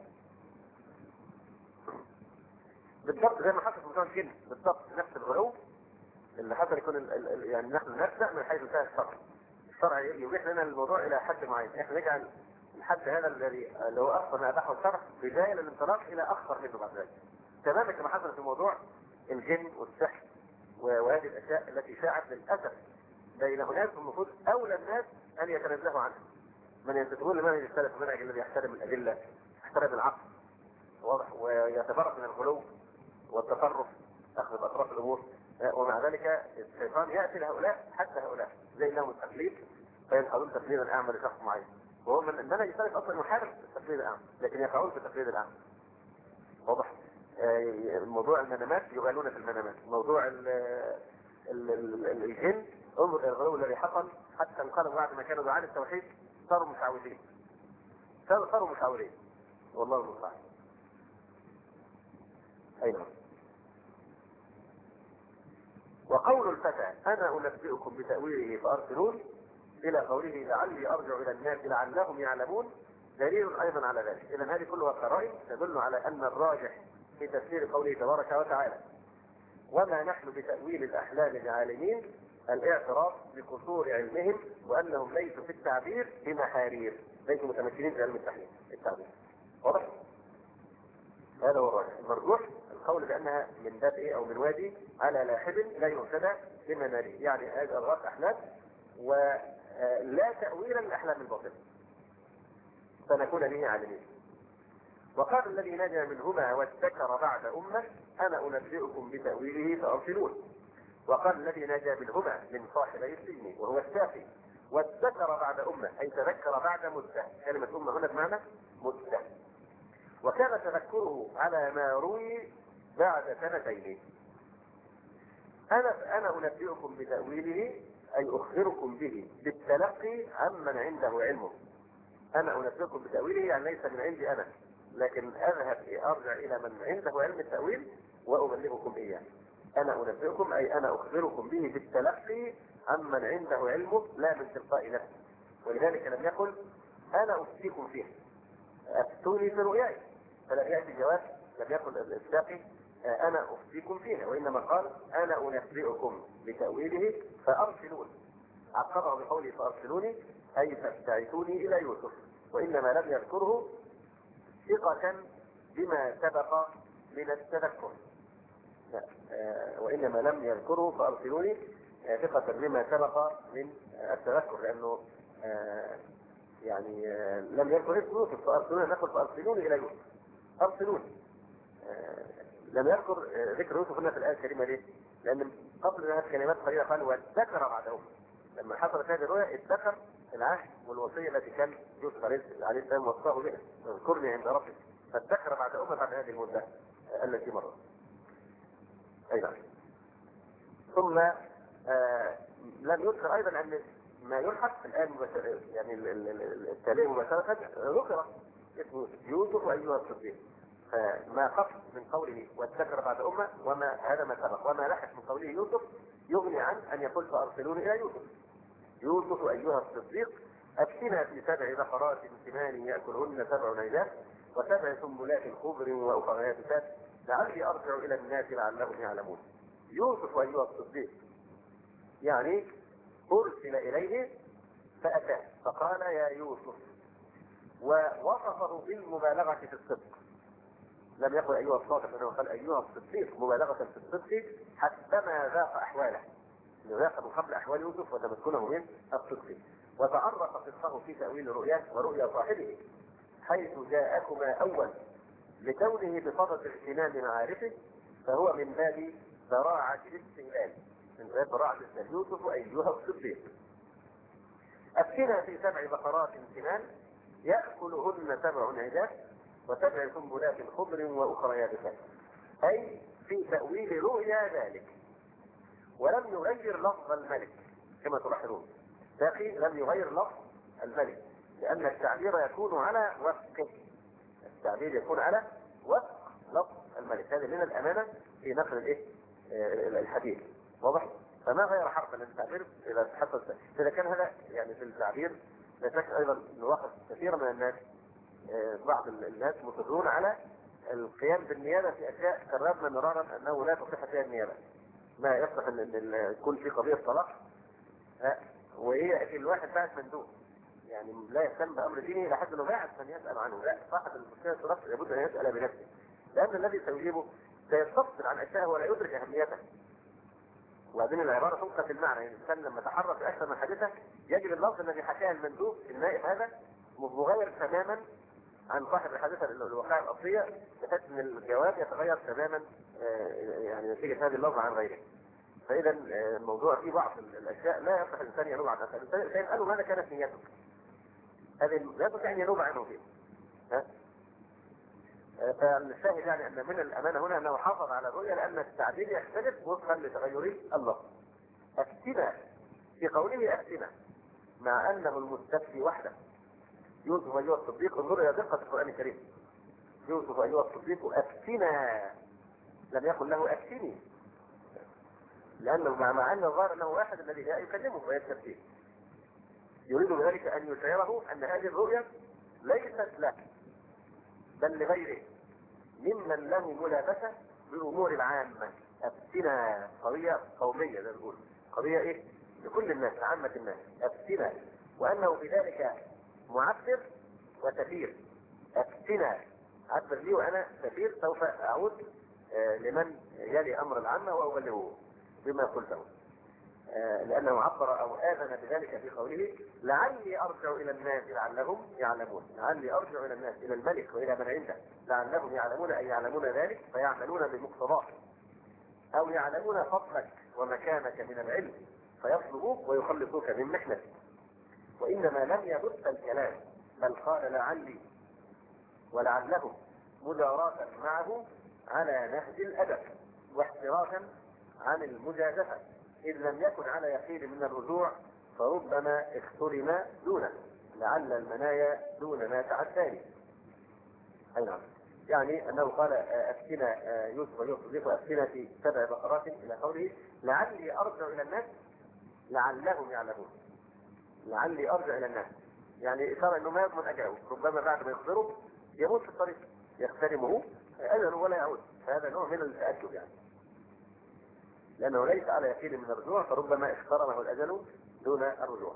بالضبط زي ما حصل في موضوع الجن، بالضبط نفس الغلو اللي حصل يكون ال ال يعني نحن نبدا من حيث انتهى الشرع. الشرع يبيح لنا الموضوع الى حد معين، احنا نجعل الحد هذا الذي اللي هو اخطر ما اباحه الشرع بدايه للانطلاق الى اخطر منه بعد ذلك. تماما كما حصل في موضوع الجن والسحر وهذه الاشياء التي شاعت للاسف بين اناس المفروض اولى الناس ان يتنزهوا عنها. من ينتسبون لمنهج السلف المنهج الذي يحترم الادله، يحترم العقل، واضح، ويتبرأ من الغلو والتطرف، اخذ باطراف الامور. ومع ذلك الشيطان ياتي لهؤلاء حتى هؤلاء زي انهم تقليد فينقلون تقليدا اعمى لشخص معين، وهو من المنهج السلف اصلا يحارب التقليد الاعمى لكن يقعون في التقليد الاعمى. واضح. موضوع المنامات يغالون في المنامات، موضوع ال ال ال الجن انظر الغلو الذي حصل حتى انقلبوا بعد ما كانوا دعاة التوحيد صاروا مشعوذين، صاروا مشعوذين والله المستعان. ايوه. وقول الفتى انا انبئكم بتاويله فارسلون الى قوله لعلي ارجع الى الناس لعلهم يعلمون دليل ايضا على ذلك. اذا هذه كلها قرائن تدل على ان الراجح في تفسير قوله تبارك وتعالى وما نحن بتاويل الاحلام بعالمين الاعتراف بقصور علمهم وانهم ليسوا في التعبير بمحارير، ليسوا متمكنين في علم التحليل التعبير. واضح؟ هذا هو الراجح. المرجوح القول بانها من باب ايه او من وادي على لاحب لا يهتدى بمناره، يعني هذه اضغاث احلام ولا تاويلا للاحلام الباطله فنكون به عالمين. وقال الذي نجا منهما وادكر بعد امه انا انبئكم بتاويله فارسلون. وقال الذي نجا منهما من صاحبي السجن وهو الشافعي وادكر بعد امه اي تذكر بعد مده، كلمه امه هنا بمعنى مده، وكان تذكره على ما روي بعد سنتين. انا انا انبئكم بتاويله اي اخبركم به بالتلقي عمن عنده علمه. انا انبئكم بتاويله يعني ليس من عندي انا، لكن اذهب ارجع الى من عنده علم التاويل وابلغكم اياه. انا انبئكم اي انا اخبركم به بالتلقي عمن عنده علمه لا من تلقاء نفسه، ولذلك لم يقل انا افتيكم فيها افتوني في رؤياي، فلم ياتي جواب، لم يقل الساقي انا افتيكم فيها، وانما قال انا انبئكم بتاويله فارسلون، عقبه بقوله فارسلوني اي فابتعثوني الى يوسف، وانما لم يذكره ثقة بما سبق من التذكر، لا. آه وإنما لم يذكره فأرسلوني آه ثقة بما سبق من آه التذكر، لأنه آه يعني آه لم يذكر اسم يوسف فأرسلوني، نقول فأرسلوني إلى يوسف، أرسلوني آه لم يذكر آه ذكر يوسف هنا في الآية الكريمة. ليه؟ لأن قبل هذه الكلمات قليلة قال وذكر بعدهم، لما حصلت هذه الرؤيا اتذكر العهد والوصية التي كان يوسف عليه السلام وصاه بها، اذكرني عند ربك، فادخر بعد أمة بعد هذه المدة التي مرت. أي نعم. ثم آه لم يذكر أيضا أن ما يلحق الآن يعني التالي مباشرة ذكر اسمه يوسف وأيها الصديق، فما خف من قوله وادخر بعد أمة وما هذا ما سبق، وما لحق من قوله يوسف يغني عن أن يقول فأرسلوني إلى يوسف. يوسف أيها الصديق أفتنا في سبع بقرات سمان يأكلهن سبع عجاف وسبع سنبلات خضر وأخرى يابسات لعلي أرجع إلى الناس لعلهم يعلمون. يوسف أيها الصديق يعني أرسل إليه فأتاه فقال يا يوسف، ووصفه بالمبالغة في الصدق، لم يقل أيها الصادق إنه قال أيها الصديق مبالغة في الصدق حتى ذاق أحواله، ذاق من قبل أحوال يوسف وتمكنه من الصدق، وتعرف صدقه في تأويل رؤياه ورؤيا صاحبه حيث جاءكما أول لكونه بصدد اغتنام معارفه، فهو من باب ذراعة الاستهلال، من باب ذراعة الاستهلال. يوسف أيها الصديق أفتنا في سبع بقرات سمان يأكلهن سبع عجاف وسبع سنبلات خضر وأخرى يابسات، أي في تأويل رؤيا ذلك، ولم يغير لفظ الملك كما تلاحظون، باقي لم يغير لفظ الملك، لأن التعبير يكون على وفقه، التعبير يكون على وفق لفظ الملك، هذه من الأمانة في نقل الايه الحديث، واضح؟ فما غير حرفا التعبير إذا حصل، إذا كان هذا يعني في التعبير لا شك أيضا نواقف كثير من الناس، بعض الناس مصرون على القيام بالنيابة في أشياء كررنا مرارا أنه لا تصح فيها النيابة، ما يصح ان يكون في قضيه طلاق وهي الواحد بعت مندوب، يعني لا يهتم بامر دينه لحد انه بعت من يسال عنه، لا، صاحب المشكله الطلاق لابد ان يسال بنفسه، لان الذي سيجيبه سيستفسر عن اشياء ولا يدرك اهميتها، وبعدين العباره تنقل في المعنى، يعني الانسان لما تحرك في اكثر من حادثه يجد اللفظ الذي حكاه المندوب النائب هذا مغاير تماما عن صاحب الحادثه الواقعه الاصليه، بحيث ان الجواب يتغير تماما يعني نتيجه هذه اللفظه عن غيره. فاذا الموضوع فيه بعض الاشياء لا يصح الانسان ينوب عنها، الانسان سيساله ماذا كانت نيتك؟ هذه لا يصح ان ينوب عنه فيه. ها؟ فالشاهد يعني ان من الامانه هنا انه حافظ على الرؤيه، لان التعبير يختلف وفقا لتغير اللفظ. افتنا في قوله افتنا مع انه المستفتي وحده، يوسف ايها الصديق، انظروا الى دقه القران الكريم، يوسف ايها الصديق افتنا، لم يقل له افتني، لانه مع ان الظاهر انه واحد الذي جاء يكلمه ويستفتيه، يريد بذلك ان يشعره ان هذه الرؤيا ليست له بل لغيره ممن له ملابسه بالامور العامه. افتنا قضيه قوميه زي ما بنقول، قضيه ايه؟ لكل الناس، عامه الناس، افتنا، وانه بذلك معبر وسفير. افتنا عبر لي وانا سفير، سوف اعود آه لمن يلي امر العامه وابلغه بما قلته، آه لانه عبر او اذن بذلك في قوله لعلي ارجع الى الناس لعلهم يعلمون، لعلي ارجع الى الناس الى الملك والى من عنده لعلهم يعلمون، اي يعلمون ذلك فيعملون بمقتضاه، او يعلمون فضلك ومكانك من العلم فيطلبوك ويخلصوك من محنتك. وانما لم يبث الكلام بل قال لعلي ولعلهم مداراة معه على نهج الادب واحترازا عن المجازفه، إذ لم يكن على يقين من الرجوع فربما اخترم دونه، لعل المنايا دون ما تعداني. أي نعم، يعني أنه قال أفتنا يوسف ويوسف صديق أفتنا في سبع بقرات إلى قوله لعلي أرجع إلى الناس لعلهم يعلمون، لعلي ارجع الى الناس، يعني اشاره انه ما يضمن اجله، ربما بعد ما يخبره يموت في الطريق يغتنمه اجله ولا يعود، فهذا نوع من التاكد يعني، لانه ليس على يقين من الرجوع، فربما اخترمه الاجل دون الرجوع.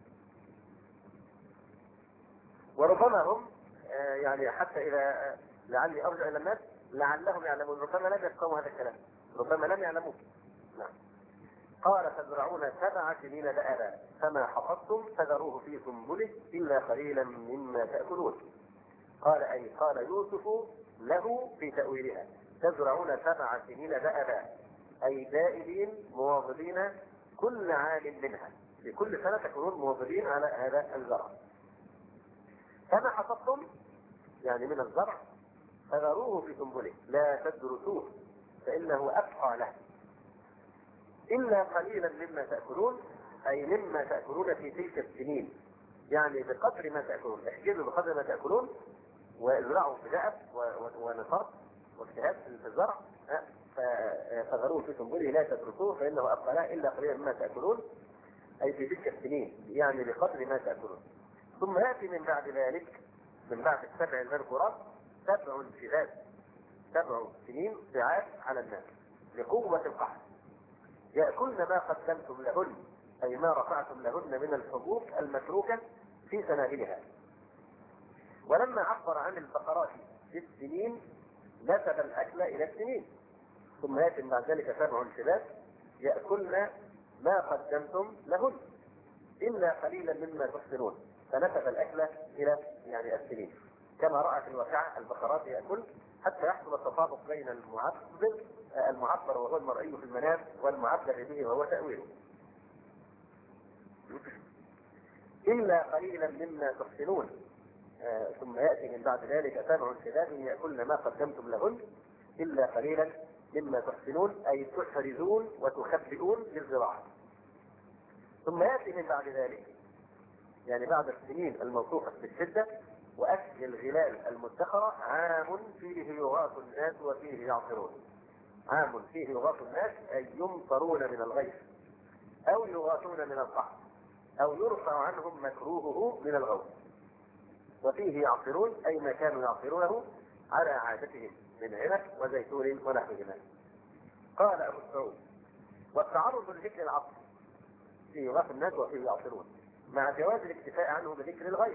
وربما هم يعني حتى اذا لعلي ارجع الى الناس لعلهم يعلمون، ربما لم يفقهوا هذا الكلام، ربما لم يعلموه. نعم. قال تزرعون سبع سنين دأبا فما حصدتم فذروه في سنبله إلا قليلا مما تأكلون. قال أي قال يوسف له في تأويلها تزرعون سبع سنين دأبا، أي دائبين مواظبين كل عام منها، في كل سنة تكونون مواظبين على هذا الزرع. فما حصدتم يعني من الزرع فذروه في سنبله لا تدرسوه فإنه أبقى له، إلا قليلا مما تأكلون، أي مما تأكلون في تلك السنين، يعني بقدر ما تأكلون، احجزوا بقدر ما تأكلون وازرعوا بدأب ونصر واجتهاد في الزرع، فذروه في سنبله لا تدرسوه فإنه أبقى له إلا قليلا مما تأكلون، أي في تلك السنين يعني بقدر ما تأكلون. ثم يأتي من بعد ذلك، من بعد السبع المذكورات، سبع شداد، سبع سنين صعاب على الناس لقوة القحط، يأكلن ما قدمتم لهن، أي ما رفعتم لهن من الحبوب المتروكة في سنابلها. ولما عبر عن البقرات في السنين نسب الأكل إلى السنين. ثم يأتي بعد ذلك سبع شداد يأكلن ما قدمتم لهن إلا قليلا مما تحسنون، فنسب الأكل إلى يعني السنين، كما رأى في الواقعة البقرات يأكل حتى يحصل التطابق بين المعبر المعبر وهو المرئي في المنام والمعبر به وهو تأويله. إلا قليلا مما تحسنون. آه ثم يأتي من بعد ذلك سبع شداد يأكلن ما قدمتم لهن إلا قليلا مما تحسنون، أي تحرزون وتخبئون للزراعة. ثم يأتي من بعد ذلك يعني بعد السنين الموصوفة بالشدة وأكل الغلال المدخرة عام فيه يغاث الناس وفيه يعصرون. عام فيه يغاث الناس أي يمطرون من الغيث أو يغاثون من القحط أو يرفع عنهم مكروهه من الغوث، وفيه يعصرون أي ما كانوا يعصرونه على عادتهم من عنب وزيتون ونحوهما. قال أبو السعود والتعرض لذكر العصر فيه يغاث الناس وفيه يعصرون مع جواز الاكتفاء عنه بذكر الغيث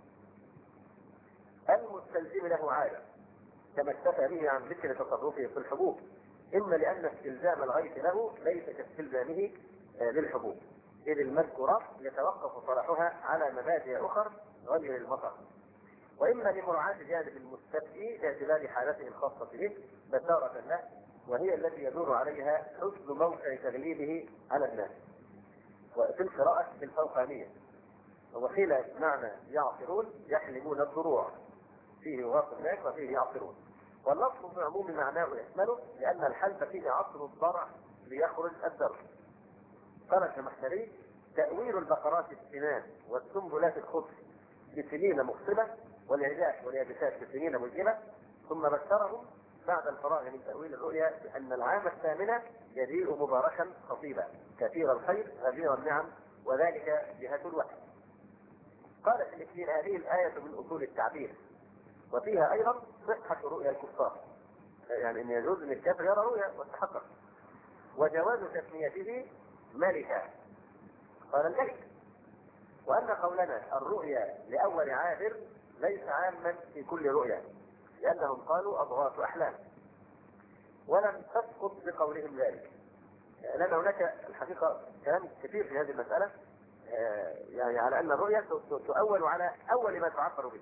المستلزم له عادة، كما اكتفى به عن ذكر تصرفه في الحبوب، إما لأن استلزام الغيث له ليس كاستلزامه للحبوب، إذ المذكورات يتوقف صلاحها على مبادئ أخرى غير المطر، وإما لمراعاة جانب المستبقي باعتبار حالته الخاصة به بشارة له، وهي التي يدور عليها حسن موقع تغليبه على الناس. وفي القراءة بالفوقانية، وقيل معنى يعصرون يحلبون الضروع، فيه يغاث الناس وفيه يعصرون، واللفظ في عموم معناه يحمله لأن الحلب فيه عصر الضرع ليخرج الدرع. قال الزمخشري تأويل البقرات السنان والسنبلات الخضر بسنين مخصبة والعجاف واليابسات بسنين ملجمة، ثم بشرهم بعد الفراغ من تأويل الرؤيا بأن العام الثامن يجيء مباركا خطيبا كثير الخير غزير النعم، وذلك جهة الوحي. قالت الاثنين هذه الآية من أصول التعبير، وفيها أيضا صحة رؤيا الكفار، يعني أن يجوز أن الكافر يرى رؤيا وتحقق، وجواز تسميته ملكا. قال الملك وأن قولنا الرؤيا لأول عابر ليس عاما في كل رؤيا، لأنهم قالوا أضغاث أحلام، ولم تسقط بقولهم ذلك، لأن هناك الحقيقة كلام كثير في هذه المسألة، يعني على أن الرؤيا تؤول على أول ما تعبر به.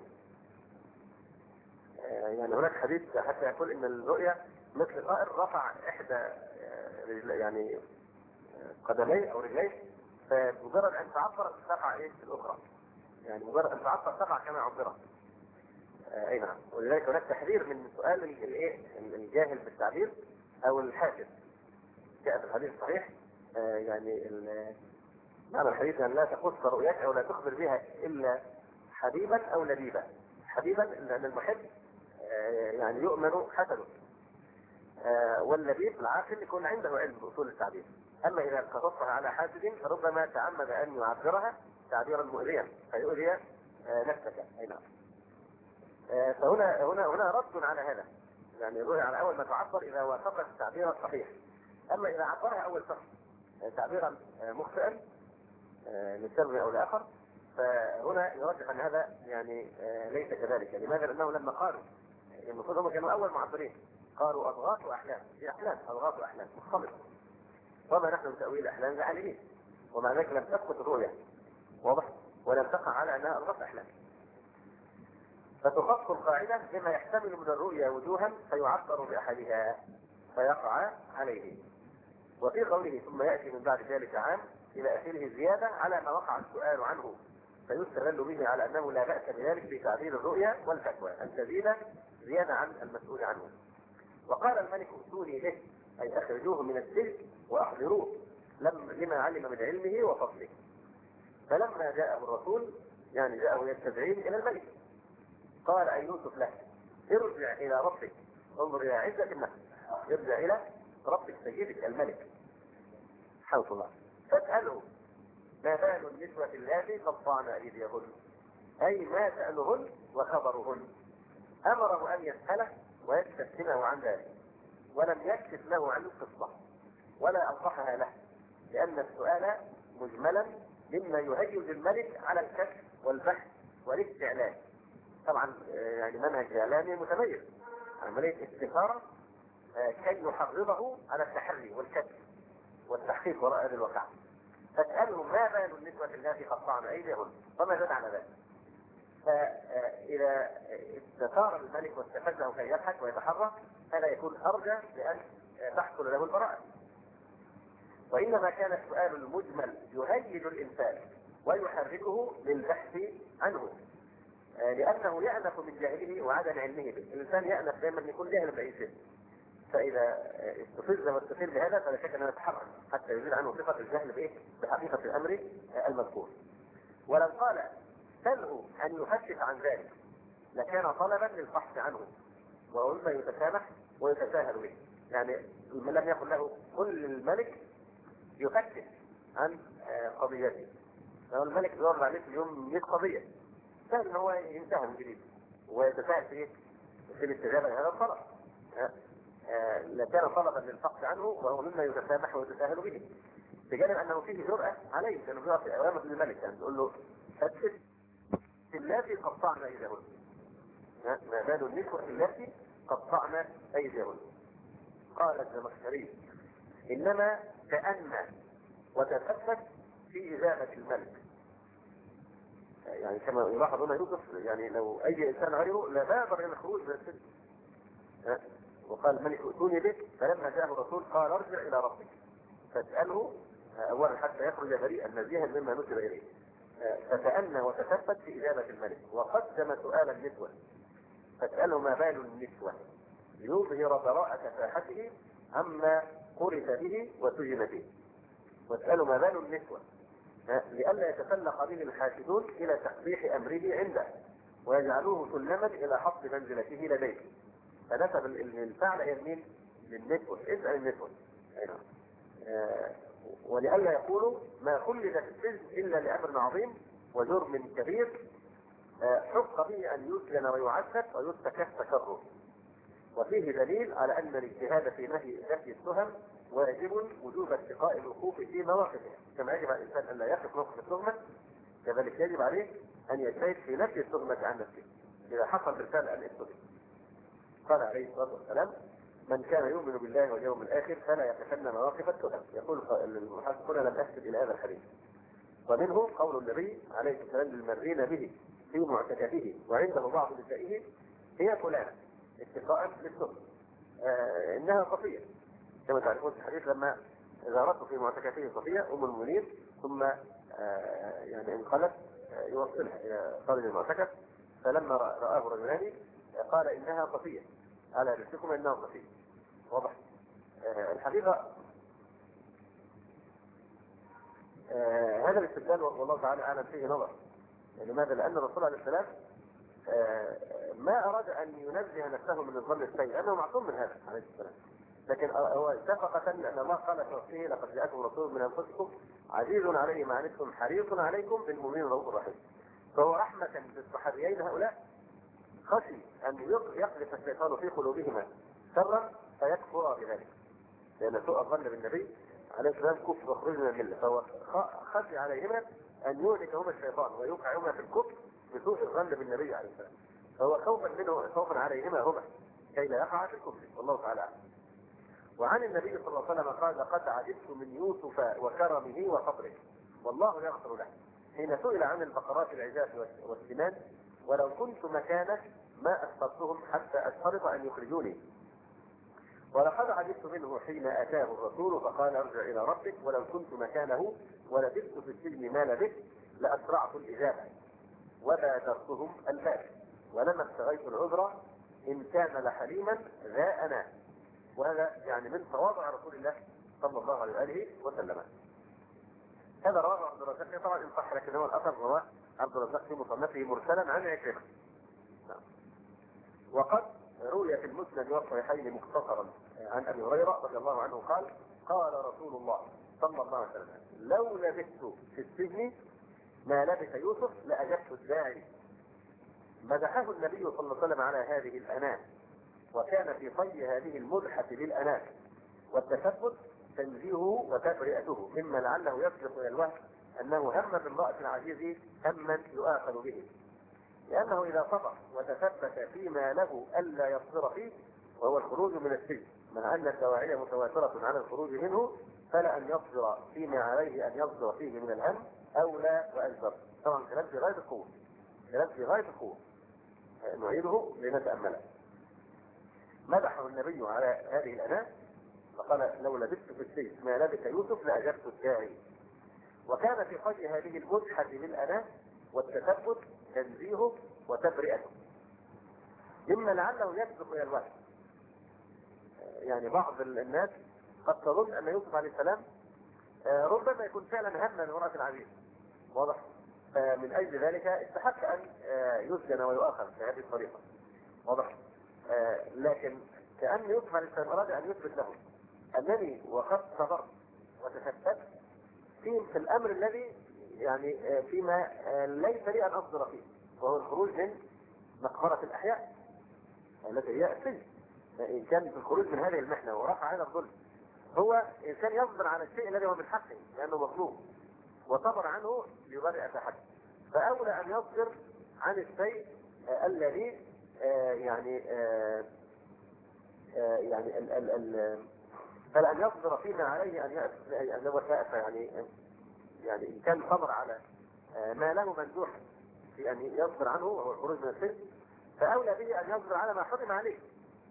يعني هناك حديث حتى يقول إن الرؤيا مثل طائر رفع إحدى يعني قدميه أو رجليه، فمجرد أن تعبر تقع إيه الأخرى، يعني مجرد أن تعبر تقع كما عبرت. أي نعم. ولذلك هناك تحذير من سؤال الإيه الجاهل بالتعبير أو الحاسد. جاء في الحديث الصحيح يعني معنى الحديث أن لا تقص رؤياك أو لا تخبر بها إلا حبيبا أو لبيبا. حبيبا لأن المحب يعني يؤمن حسده، آه واللبيب العاقل يكون عنده علم بأصول التعبير. أما إذا قصصها على حاسد فربما تعمد أن يعبرها تعبيرا مؤذيا فيؤذي آه نفسك. أي نعم. آه فهنا هنا هنا رد على هذا، يعني يقول على أول ما تعبر إذا وافقت التعبير الصحيح. أما إذا عبرها أول شخص تعبيرا آه مخطئا آه لسبب أو لآخر فهنا يرجح أن هذا يعني آه ليس كذلك. لماذا؟ لأنه لما قالوا المفروض هم كانوا أول معبرين قالوا أضغاث وأحلام، هي أحلام أضغاث وأحلام مختلط، وما نحن بتأويل الأحلام بعالمين، ومع ذلك لم تثبت الرؤية واضح ولم تقع على أنها أضغاث أحلام. فتخص القاعدة بما يحتمل من الرؤيا وجوها فيعبر بأحدها فيقع عليه. وفي قوله ثم يأتي من بعد ذلك عام إلى آخره زيادة على ما وقع السؤال عنه فيستغل به على أنه لا بأس بذلك في تعبير الرؤيا والفتوى أن تزيد زيادة عن المسؤول عنه. وقال الملك ائتوني به أي أخرجوه من السجن وأحضروه لما علم من علمه وفضله. فلما جاءه الرسول يعني جاءه يستدعيه إلى الملك قال أي يوسف له ارجع إلى ربك انظر إلى عزة النفس، ارجع إلى ربك سيدك الملك حوط الله فاسأله ما بال النسوة اللاتي قطعن أيديهن أي ما سألهن وخبرهن. أمره أن يسأله ويستفهمه عن ذلك ولم يكشف له عن القصة ولا أوضحها له لأن السؤال مجملا مما يهيج الملك على الكشف والبحث والاستعلام. طبعا يعني منهج إعلامي متميز عملية استخارة كي يحرضه على التحري والكشف والتحقيق وراء هذه الواقع. فاسأله ما بال النسوة التي قطعن أيديهن وما زاد على ذلك. فإذا استثار الملك واستفزه كي يبحث ويتحرك هذا يكون أرجى لأن تحصل له البراءة. وإنما كان السؤال المجمل يهيج الإنسان ويحركه للبحث عنه لأنه يأنف من جهله وعدم علمه به. الإنسان يأنف دائما يكون جاهل بأي شيء، فإذا استفز واستفل بهذا فلا شك أنه يتحرك حتى يزيل عنه صفة الجهل بإيه؟ بحقيقة الأمر المذكور. ولو قال سله أن يفتش عن ذلك لكان طلبا للبحث عنه وإما يتسامح ويتساهل به. يعني لم يقل له كل الملك يفتش عن قضيته، لو الملك يدور عليه في اليوم مئة قضية سهل ان هو ينتهي من جديد ويتساهل في ايه؟ في الاستجابه لهذا الطلب. لكان طلبا للفقد عنه وهو مما يتسامح ويتساهل به، بجانب انه فيه جرأة عليه لانه جرأة في اوامر الملك يعني تقول له فتش التي قطعنا ايديهن ما بال النسوة التي قطعنا ايديهن. قال الزمخشري انما تأنى وتثبت في إجابة الملك، يعني كما يلاحظ هنا يوسف يعني لو أي إنسان غيره لبادر إلى الخروج من السجن. وقال الملك ائتوني به فلما جاءه الرسول قال ارجع إلى ربك فاسأله أولا حتى يخرج بريئا نزيها مما نسب إليه. فتأنى وتثبت في إجابة الملك وقدم سؤال النسوة فاسأله ما بال النسوة ليظهر براءة ساحته عما قرث به وسجن به. واسأله ما بال النسوة لئلا يتسلق به الحاسدون إلى تقبيح أمره عنده ويجعلوه سلما إلى حط منزلته لديه. فنسب الفعل يمين للنسوة اسأل النسوة آه ولئلا يقولوا ما خلد في السجن إلا لأمر عظيم وجرم كبير آه حق به أن يسجن ويعذب ويستكف شره. وفيه دليل على أن الاجتهاد في نهي نفي التهم واجب وجوب اتقاء الوقوف في مواقفه، كما يجب على الإنسان أن لا يقف موقف التهمة كذلك يجب عليه أن يجتهد في نفي التهمة عن نفسه إذا حصل بالفعل أن يتهم. قال عليه الصلاة والسلام من كان يؤمن بالله واليوم الآخر فلا يتفنى مواقف التهم. يقول المحققون لم أحسب إلى هذا الحديث. ومنه قول النبي عليه الصلاة والسلام للمرين به في معتكفه وعنده بعض نسائه هي فلانة اتقاء للتهم آه إنها صفية، كما تعرفون في الحديث لما زارته في معتكفه صفية أم المؤمنين ثم آه يعني انقلت آه يوصلها إلى خارج المعتكف فلما رآه رجلان قال إنها صفية على رسلكم إنها صفية. واضح آه الحقيقة آه هذا الاستدلال والله تعالى أعلم فيه نظر. لماذا؟ لأن الرسول عليه السلام آه ما أراد أن ينزه نفسه من الظن السيء لأنه معصوم من هذا عليه السلام. لكن هو اتفق ان الله قال في وصفه لقد جاءكم رسول من انفسكم عزيز عليه ما عنتم حريص عليكم بالمؤمنين رؤوف رحيم. فهو رحمة بالصحابيين هؤلاء خشي ان يقذف الشيطان في قلوبهما شرا فيكفر بذلك، لان سوء الظن بالنبي عليه السلام كفر وخروج من المله، فهو خشي عليهما ان يهلكهما الشيطان ويوقعهما في الكفر بسوء الظن بالنبي عليه السلام، فهو خوفا منه خوفا عليهما هما كي لا يقع في الكفر، والله تعالى اعلم. وعن النبي صلى الله عليه وسلم قال لقد عجبت من يوسف وكرمه وصبره والله يغفر له، حين سئل عن البقرات العجاف والسمان ولو كنت مكانه ما أسقطتهم حتى أشترط أن يخرجوني، ولقد عجبت منه حين أتاه الرسول فقال ارجع إلى ربك ولو كنت مكانه ولبثت في السجن ما لبثت لأسرعت الإجابة وبادرتهم الباب ولما ابتغيت العذر إن كان لحليما ذا أنا. وهذا يعني من تواضع رسول الله صلى الله عليه وآله وسلم. هذا رواه عبد الرزاق طبعا إن صح، لكن هو الأثر رواه عبد الرزاق في مصنفه مرسلا عن عكرمة. وقد روي في المسند والصحيحين مختصرا عن ابي هريره رضي الله عنه قال قال رسول الله صلى الله عليه وسلم لو لبثت في السجن ما لبث يوسف لاجبت الداعي. مدحه النبي صلى الله عليه وسلم على هذه الاناه، وكان في طي هذه المدحه للاناه والتثبت تنزيهه وتبرئته مما لعله يصدق الى الوهم انه هم بامراه العزيز هما يؤاخذ به، لأنه إذا صبر وتثبت فيما له ألا يصبر فيه وهو الخروج من السجن مع أن الدواعي متواترة على الخروج منه فلا أن يصبر فيما عليه أن يصبر فيه من الهم أولى وأجبر. طبعا كلام في غاية القوة، كلام في غاية القوة نعيده لنتأمله. مدحه النبي على هذه الأناة فقال لو لبثت في السجن ما لبث يوسف لأجبت الداعي. وكان في طي هذه المدحة بالأناة والتثبت تنزيهه وتبرئته مما لعله يسبق الى الوحي. يعني بعض الناس قد تظن ان يوسف عليه السلام ربما يكون فعلا هما لامرأة العزيز، واضح؟ من اجل ذلك استحق ان يسجن ويؤاخذ بهذه الطريقه، واضح؟ لكن كأن يوسف عليه السلام اراد ان يثبت له انني وقد صبرت وتثبت في في الامر الذي يعني فيما ليس لي ان اصدر فيه، وهو الخروج من مقبرة الاحياء التي هي السجن. ان كان في الخروج من هذه المحنة ورفع هذا الظلم هو انسان يصبر على الشيء الذي هو من حقه لانه مظلوم وصبر عنه ليبرئ احد، فاولى ان يصبر عن الشيء الذي يعني يعني ال ال ال فلا ان يصبر فيما عليه ان يعني يعني إن كان صبر على ما له مندوح في أن يصبر عنه وهو الخروج من السجن فأولى به أن يصبر على ما حرم عليه،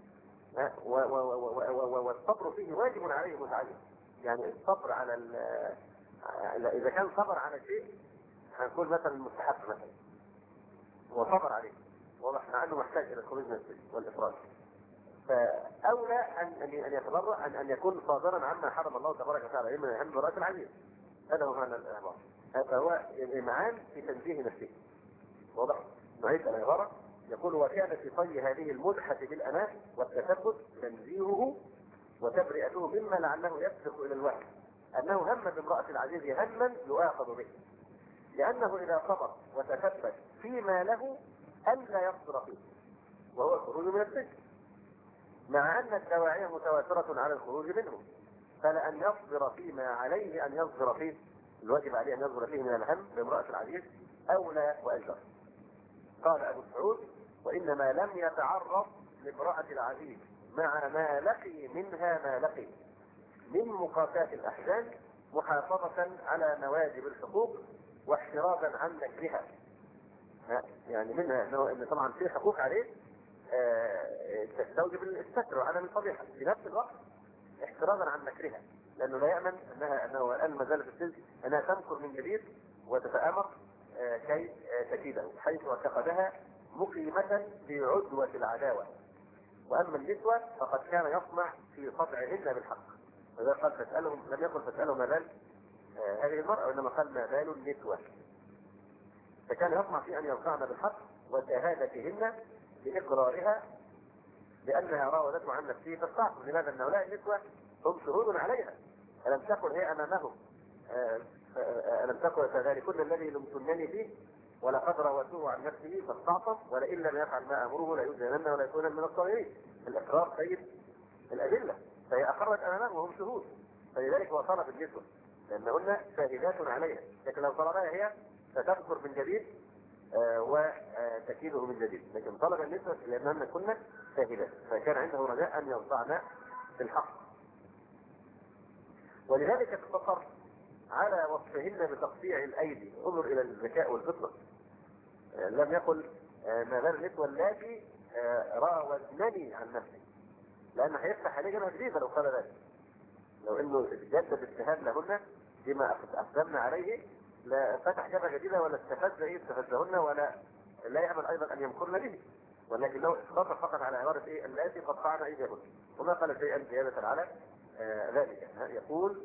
والصبر فيه واجب عليه متعين. يعني الصبر على إذا كان صبر على شيء هنقول مثلا المستحب مثلا وصبر عليه واضح مع أنه محتاج إلى الخروج من السجن والإفراج، فأولى أن أن يتبرع أن أن يكون صابرا عما حرم الله تبارك وتعالى من أهم امرأة العزيز. هذا هو معنى العبارة، هذا هو الإمعان في تنزيه نفسه، واضح؟ نعيد العبارة يقول وكان في طي هذه المدحة بالأناة والتثبت تنزيهه وتبرئته مما لعله يسبق إلى الوهم أنه هم بامرأة العزيز هما يؤاخذ به، لأنه إذا صبر وتثبت فيما له ألا يصبر فيه وهو الخروج من السجن مع أن الدواعي متواترة على الخروج منه، فلأن يصبر فيما عليه أن يصبر فيه الواجب عليه أن يصبر فيه من الهم بامرأة العزيز أولى وأجر. قال أبو سعود وإنما لم يتعرض لامرأة العزيز مع ما لقي منها ما لقي من مقاساة الأحزان محافظة على نواجب الحقوق واحترازا عن نكرها. يعني منها أنه طبعا في حقوق عليه تستوجب الستر وعدم الفضيحة، في نفس الوقت احترازا عن مكرها لانه لا يامن انها انه الان ما زالت السجن انها تمكر من جديد وتتامر كي تكيده حيث اعتقدها مقيمه في عدوه العداوه. واما النسوه فقد كان يطمع في قطعهن بالحق، وإذا قال فاسالهم لم يقل فاسالهم ما بال هذه المراه وانما قال ما بال النسوه، فكان يطمع في ان يرفعن بالحق وشهادتهن باقرارها لأنها راودته عن نفسه فاستعصوا. لماذا؟ أن هؤلاء النسوة هم شهود عليها، ألم تكن هي أمامهم ألم تكن فذلكن الذي لمتنني فيه ولقد راودته عن نفسه فاستعصم ولئن لم يفعل ما أمره ليؤذنن ولا يكون من الصاغرين. الإقرار سيد الأدلة، فهي أقرت أمامهم وهم شهود، فلذلك هو طلب النسوة لأنهن شاهدات عليها، لكن لو طلبها هي ستذكر من جديد آه وتكيده من جديد، لكن طلب النسوة لأنهن كنا شاهدات، فكان عنده رجاء أن يرضعن في الحق. ولذلك اقتصر على وصفهن بتقطيع الأيدي، انظر إلى الذكاء والفطنة. آه لم يقل آه ما بال النسوة اللاتي آه راودنني عن نفسي، لأن هيفتح عليه جبهة جديدة لو قال ذلك، لو انه جدد اتهام لهن بما اقدمنا عليه لا فتح جبهة جديدة ولا استفز ايه استفزهن ولا لا يعمل ايضا ان يمكرن به، ولكن لو اقتصر فقط على عبارة ايه اللاتي قطعن ايديهن، وما قال شيئا زيادة على آه ذلك. يقول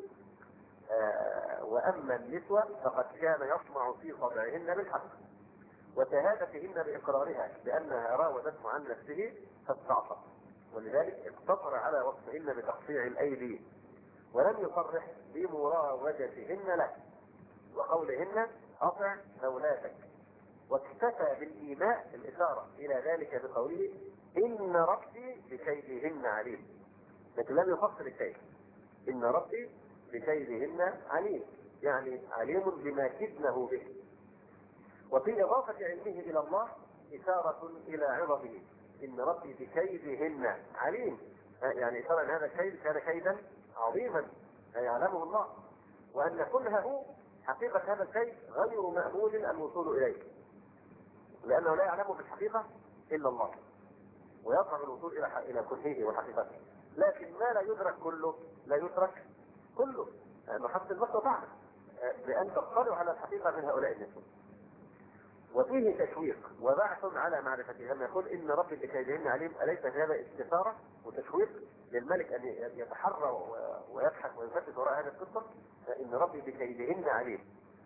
آه واما النسوة فقد كان يطمع في طبعهن بالحق وشهادتهن باقرارها لانها راودته عن نفسه فاستعصت، ولذلك اقتصر على وصفهن بتقطيع الايدي ولم يصرح بمراودتهن له وقولهن اطع مولاتك، واكتفى بالايماء الاشاره الى ذلك بقوله ان ربي بكيدهن عليم، لكن لم يفصل الكيد. ان ربي بكيدهن عليم يعني عليم بما كدنه به، وفي اضافه علمه الى الله اشاره الى عظمه. ان ربي بكيدهن عليم يعني اشاره ان هذا الكيد كان كيدا عظيما يعلمه الله، وان كنهه حقيقه هذا الكيد غير مأمول الوصول اليه، لانه لا يعلمه في الحقيقه الا الله، ويصعب الوصول الى الى كنهه وحقيقته، لكن ما لا يدرك كله لا يترك كله، لانه حتى المستطاع بان تطلع على الحقيقه من هؤلاء النسوة. وفيه تشويق وبعث على معرفته، لما يقول ان ربي بكيدهن عليم، اليس هذا استثاره وتشويق للملك ان يتحرى ويبحث ويفتش وراء هذه القصه؟ ان ربي بكيدهن عليم،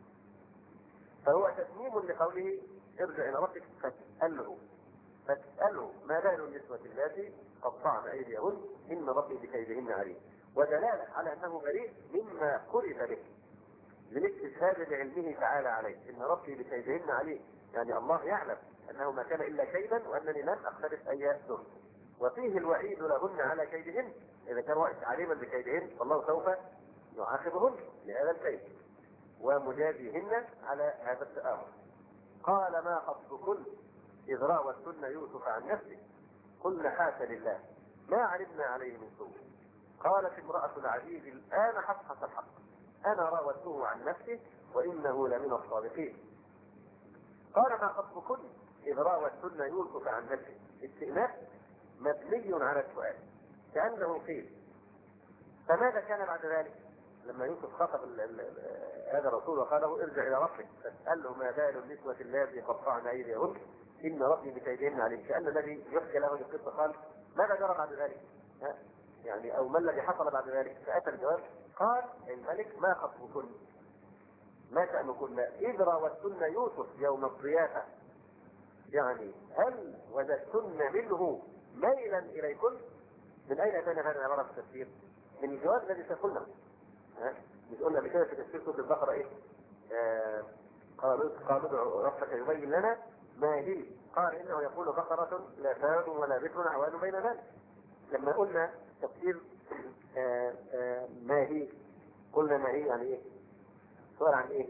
فهو تتميم لقوله ارجع الى ربك فاساله فاساله ما بال النسوه اللاتي قطعن ايديهن ان ربي بكيدهن عليم، ودلاله على انه بريء مما قرب به للاستشهاد بعلمه تعالى عليه. ان ربي بكيدهن عليم يعني الله يعلم انه ما كان الا كيدا وانني لن اختلف اي سر، وفيه الوعيد لهن على كيدهن، اذا كان وقت عليما بكيدهن فالله سوف يعاقبهن لهذا الكيد ومجازيهن على هذا التآمر. قال ما خطبكن اذ راوتن يوسف عن نفسه قلنا حاشا لله ما علمنا عليه من سوء، قالت امرأة العزيز الآن حصحص الحق أنا راودته عن نفسه وإنه لمن الصادقين. قال ما خطبكن إذ راودتن يوسف عن نفسه، استئناف مبني على السؤال كأنه قيل فماذا كان بعد ذلك؟ لما يوسف خطب هذا الرسول وقال له ارجع إلى ربك فاسأله ما بال النسوة اللاتي قطعن أيديهن إن ربي بكيدهن عليم، كأن الذي يحكي له القصة قال ماذا جرى بعد ذلك؟ يعني أو ما الذي حصل بعد ذلك؟ فأتى الجواب قال الملك ما خطبكن ما شأنكن إذ راودتن يوسف يوم الضيافة، يعني هل وجدتن منه ميلا إليكن؟ من أين كان هذا العبارة في التفسير؟ من الجواب الذي سيقولنا مش قلنا بكده في تفسير سورة البقرة إيه؟ آه قالوا قالوا ربك يبين لنا ما هي، قال إنه يقول بقرة لا فارض ولا بكر عوان بين ذلك. لما قلنا تفسير آه آه ما هي قلنا ما هي يعني ايه؟ سؤال عن ايه؟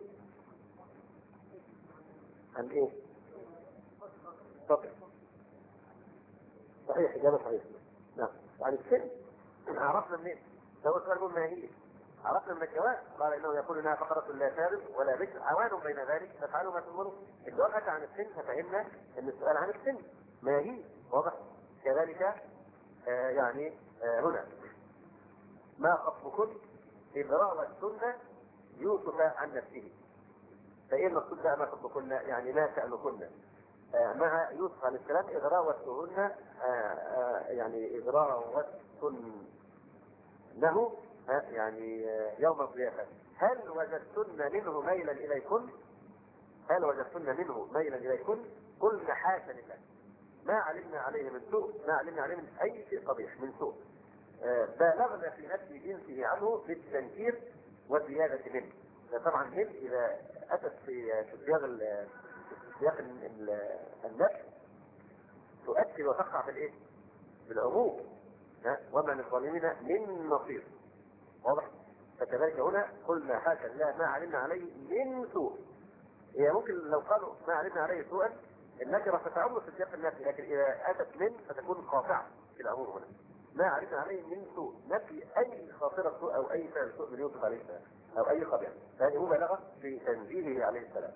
عن ايه؟ طبعا صحيح اجابه صحيحه. نعم عن السن عرفنا منين؟ لو سؤال قلنا ما هي عرفنا من الجواب قال انه يقول انها فقره لا فارغ ولا بكر عوان بين ذلك تفعلوا ما تؤمرون. الجواب اتى عن السن ففهمنا ان السؤال عن السن ما هي واضح. كذلك آه يعني آه هنا ما خطبكن إذ راودتن يوسف عن نفسه، فإيه المقصود بقى ما خطبكن يعني ما شأنكن آه مع يوسف عليه السلام إذ راودتهن آه آه يعني إذ راودتنه آه يعني آه يوم الضيافة هل وجدتن منه ميلا إليكن؟ هل وجدتن منه ميلا إليكن؟ قلنا حاشا لله ما علمنا عليه من سوء، ما علمنا عليه من أي شيء قبيح من سوء. آه بالغنا في نفي جنسه عنه بالتنكير والزيادة منه. طبعا هم إذا أتت في سياق سياق النفي تؤكد وتقع بالإيه؟ بالعموم. وما للظالمين من نصير. واضح؟ فكذلك هنا قلنا حاشا لله ما علمنا عليه من سوء. هي ممكن لو قالوا ما علمنا عليه سوءا النكرة ستعم في سياق النفي، لكن إذا أتت من فتكون قاطعة في الأمور هنا. ما علمنا عليه من سوء، نفي أي خاطرة سوء أو أي فعل سوء من يوسف عليه السلام أو أي قبيح، هذه مبالغة في تنزيهه عليه السلام.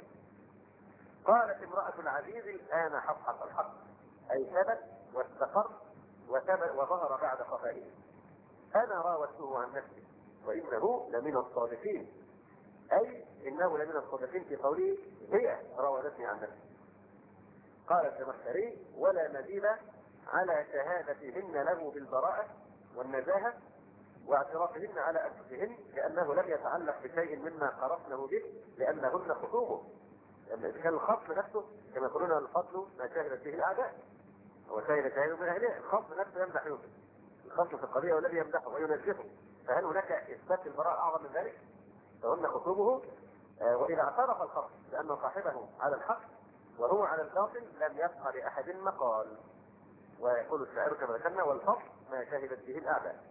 قالت امرأة العزيز الآن حق الحق، أي ثبت واستقر وثبت وظهر بعد خفائه. أنا راودته عن نفسه وإنه لمن الصادقين، أي إنه لمن الصادقين في قوله هي راودتني عن نفسي. قال الزمخشري ولا مزيد على شهادتهن له بالبراءة والنزاهة واعترافهن على أنفسهن لأنه لم يتعلق بشيء مما قرفنه به لأنهن خصومه. لأن إذا كان الخصم نفسه كما يقولون الفضل ما شهدت به الأعداء وشهد شاهد من أهله، الخصم نفسه يمدح يوسف، الخصم في القضية والذي يمدحه وينزهه، فهل هناك إثبات البراءة أعظم من ذلك؟ فهن خصومه. وإذا اعترف الخصم بأن صاحبه على الحق وهو على الباطل لم يبقى لأحد مقال. ويقول الشاعر كما ذكرنا والفضل ما شهدت به الأعداء.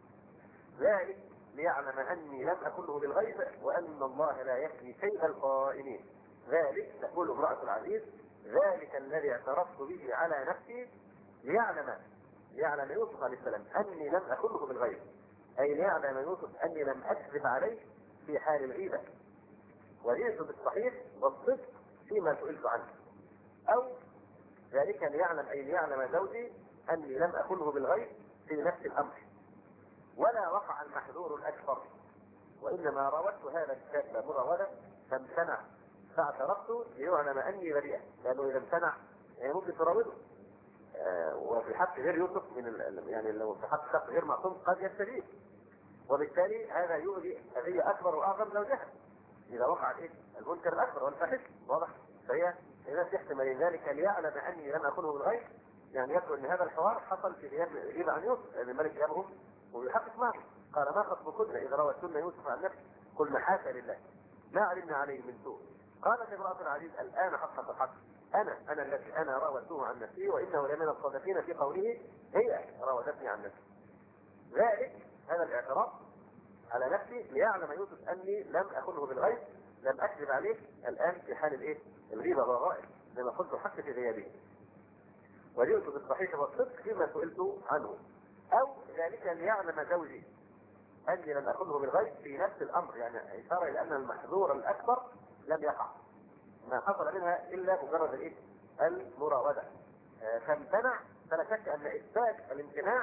ذلك ليعلم أني لم أكله بالغيب وأن الله لا يهدي كيد الخائنين. ذلك تقول امرأة العزيز ذلك الذي اعترفت به على نفسي ليعلم ليعلم يوسف عليه السلام أني لم أكله بالغيب، أي ليعلم يوسف أني لم أكذب عليه في حال الغيبة وجئت بالصحيح والصدق فيما سئلت عنه. أو ذلك ليعلم أي ليعلم زوجي أني لم أكله بالغيب في نفس الأمر ولا وقع المحذور الأكبر، وإنما راودت هذا الشاب مراودة فامتنع فاعترفت ليعلم أني بريئة، لأنه إذا امتنع يعني ممكن تراوده. آه وفي حق غير يوسف من يعني لو في حق شخص غير معصوم قد يستجيب، وبالتالي هذا يؤذي أذية أكبر وأعظم زوجها إذا وقع الإيه؟ المنكر الأكبر والفاحش. واضح؟ فهي إذا تحتمل ذلك ليعلم أني لم أكونه بالغيب، يعني يبدو أن هذا الحوار حصل في غياب غيبة عن يوسف، لأن الملك جابه ويحقق معه قال ما خطبكن إذا راودتن يوسف عن نفسه قلنا حاشا لله ما علمنا عليه من سوء. قالت امرأة العزيز الآن حقق الحق أنا أنا التي أنا راودته عن نفسي وإنه لمن الصادقين في قوله هي راودتني عن نفسي. ذلك هذا الاعتراف على نفسي ليعلم يوسف أني لم أخنه بالغيب، لم أكذب عليه الآن في حال الإيه؟ الغيبة والغائب لما قلت الحق في غيابه وجئت بالصحيح والصدق فيما سئلت عنه. أو ذلك ليعلم زوجي أني لم أخنه بالغيب في نفس الأمر، يعني إشارة إلى أن المحذور الأكبر لم يقع، ما حصل منها إلا مجرد الإيه؟ المراودة. فامتنع، فلا شك أن إثبات الامتناع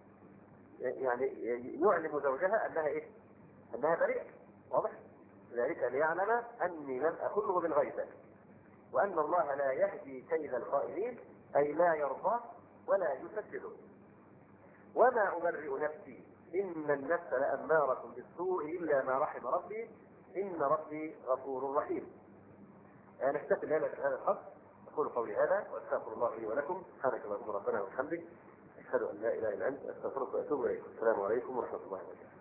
يعني يعلم زوجها أنها إيه؟ أنها بريئة. واضح؟ ذلك ليعلم أني لم أخنه بالغيب وأن الله لا يهدي كيد الخائنين، أي لا يرضى ولا يسدده. وما أبرئ نفسي إن النفس لأمارة بالسوء إلا ما رحم ربي إن ربي غفور رحيم. نكتفي بهذا الحظ. أقول قولي هذا وأستغفر الله لي ولكم. سبحانك اللهم ربنا وبحمدك أشهد أن لا إله إلا أنت أستغفرك وأتوب إليك. السلام عليكم ورحمة الله وبركاته.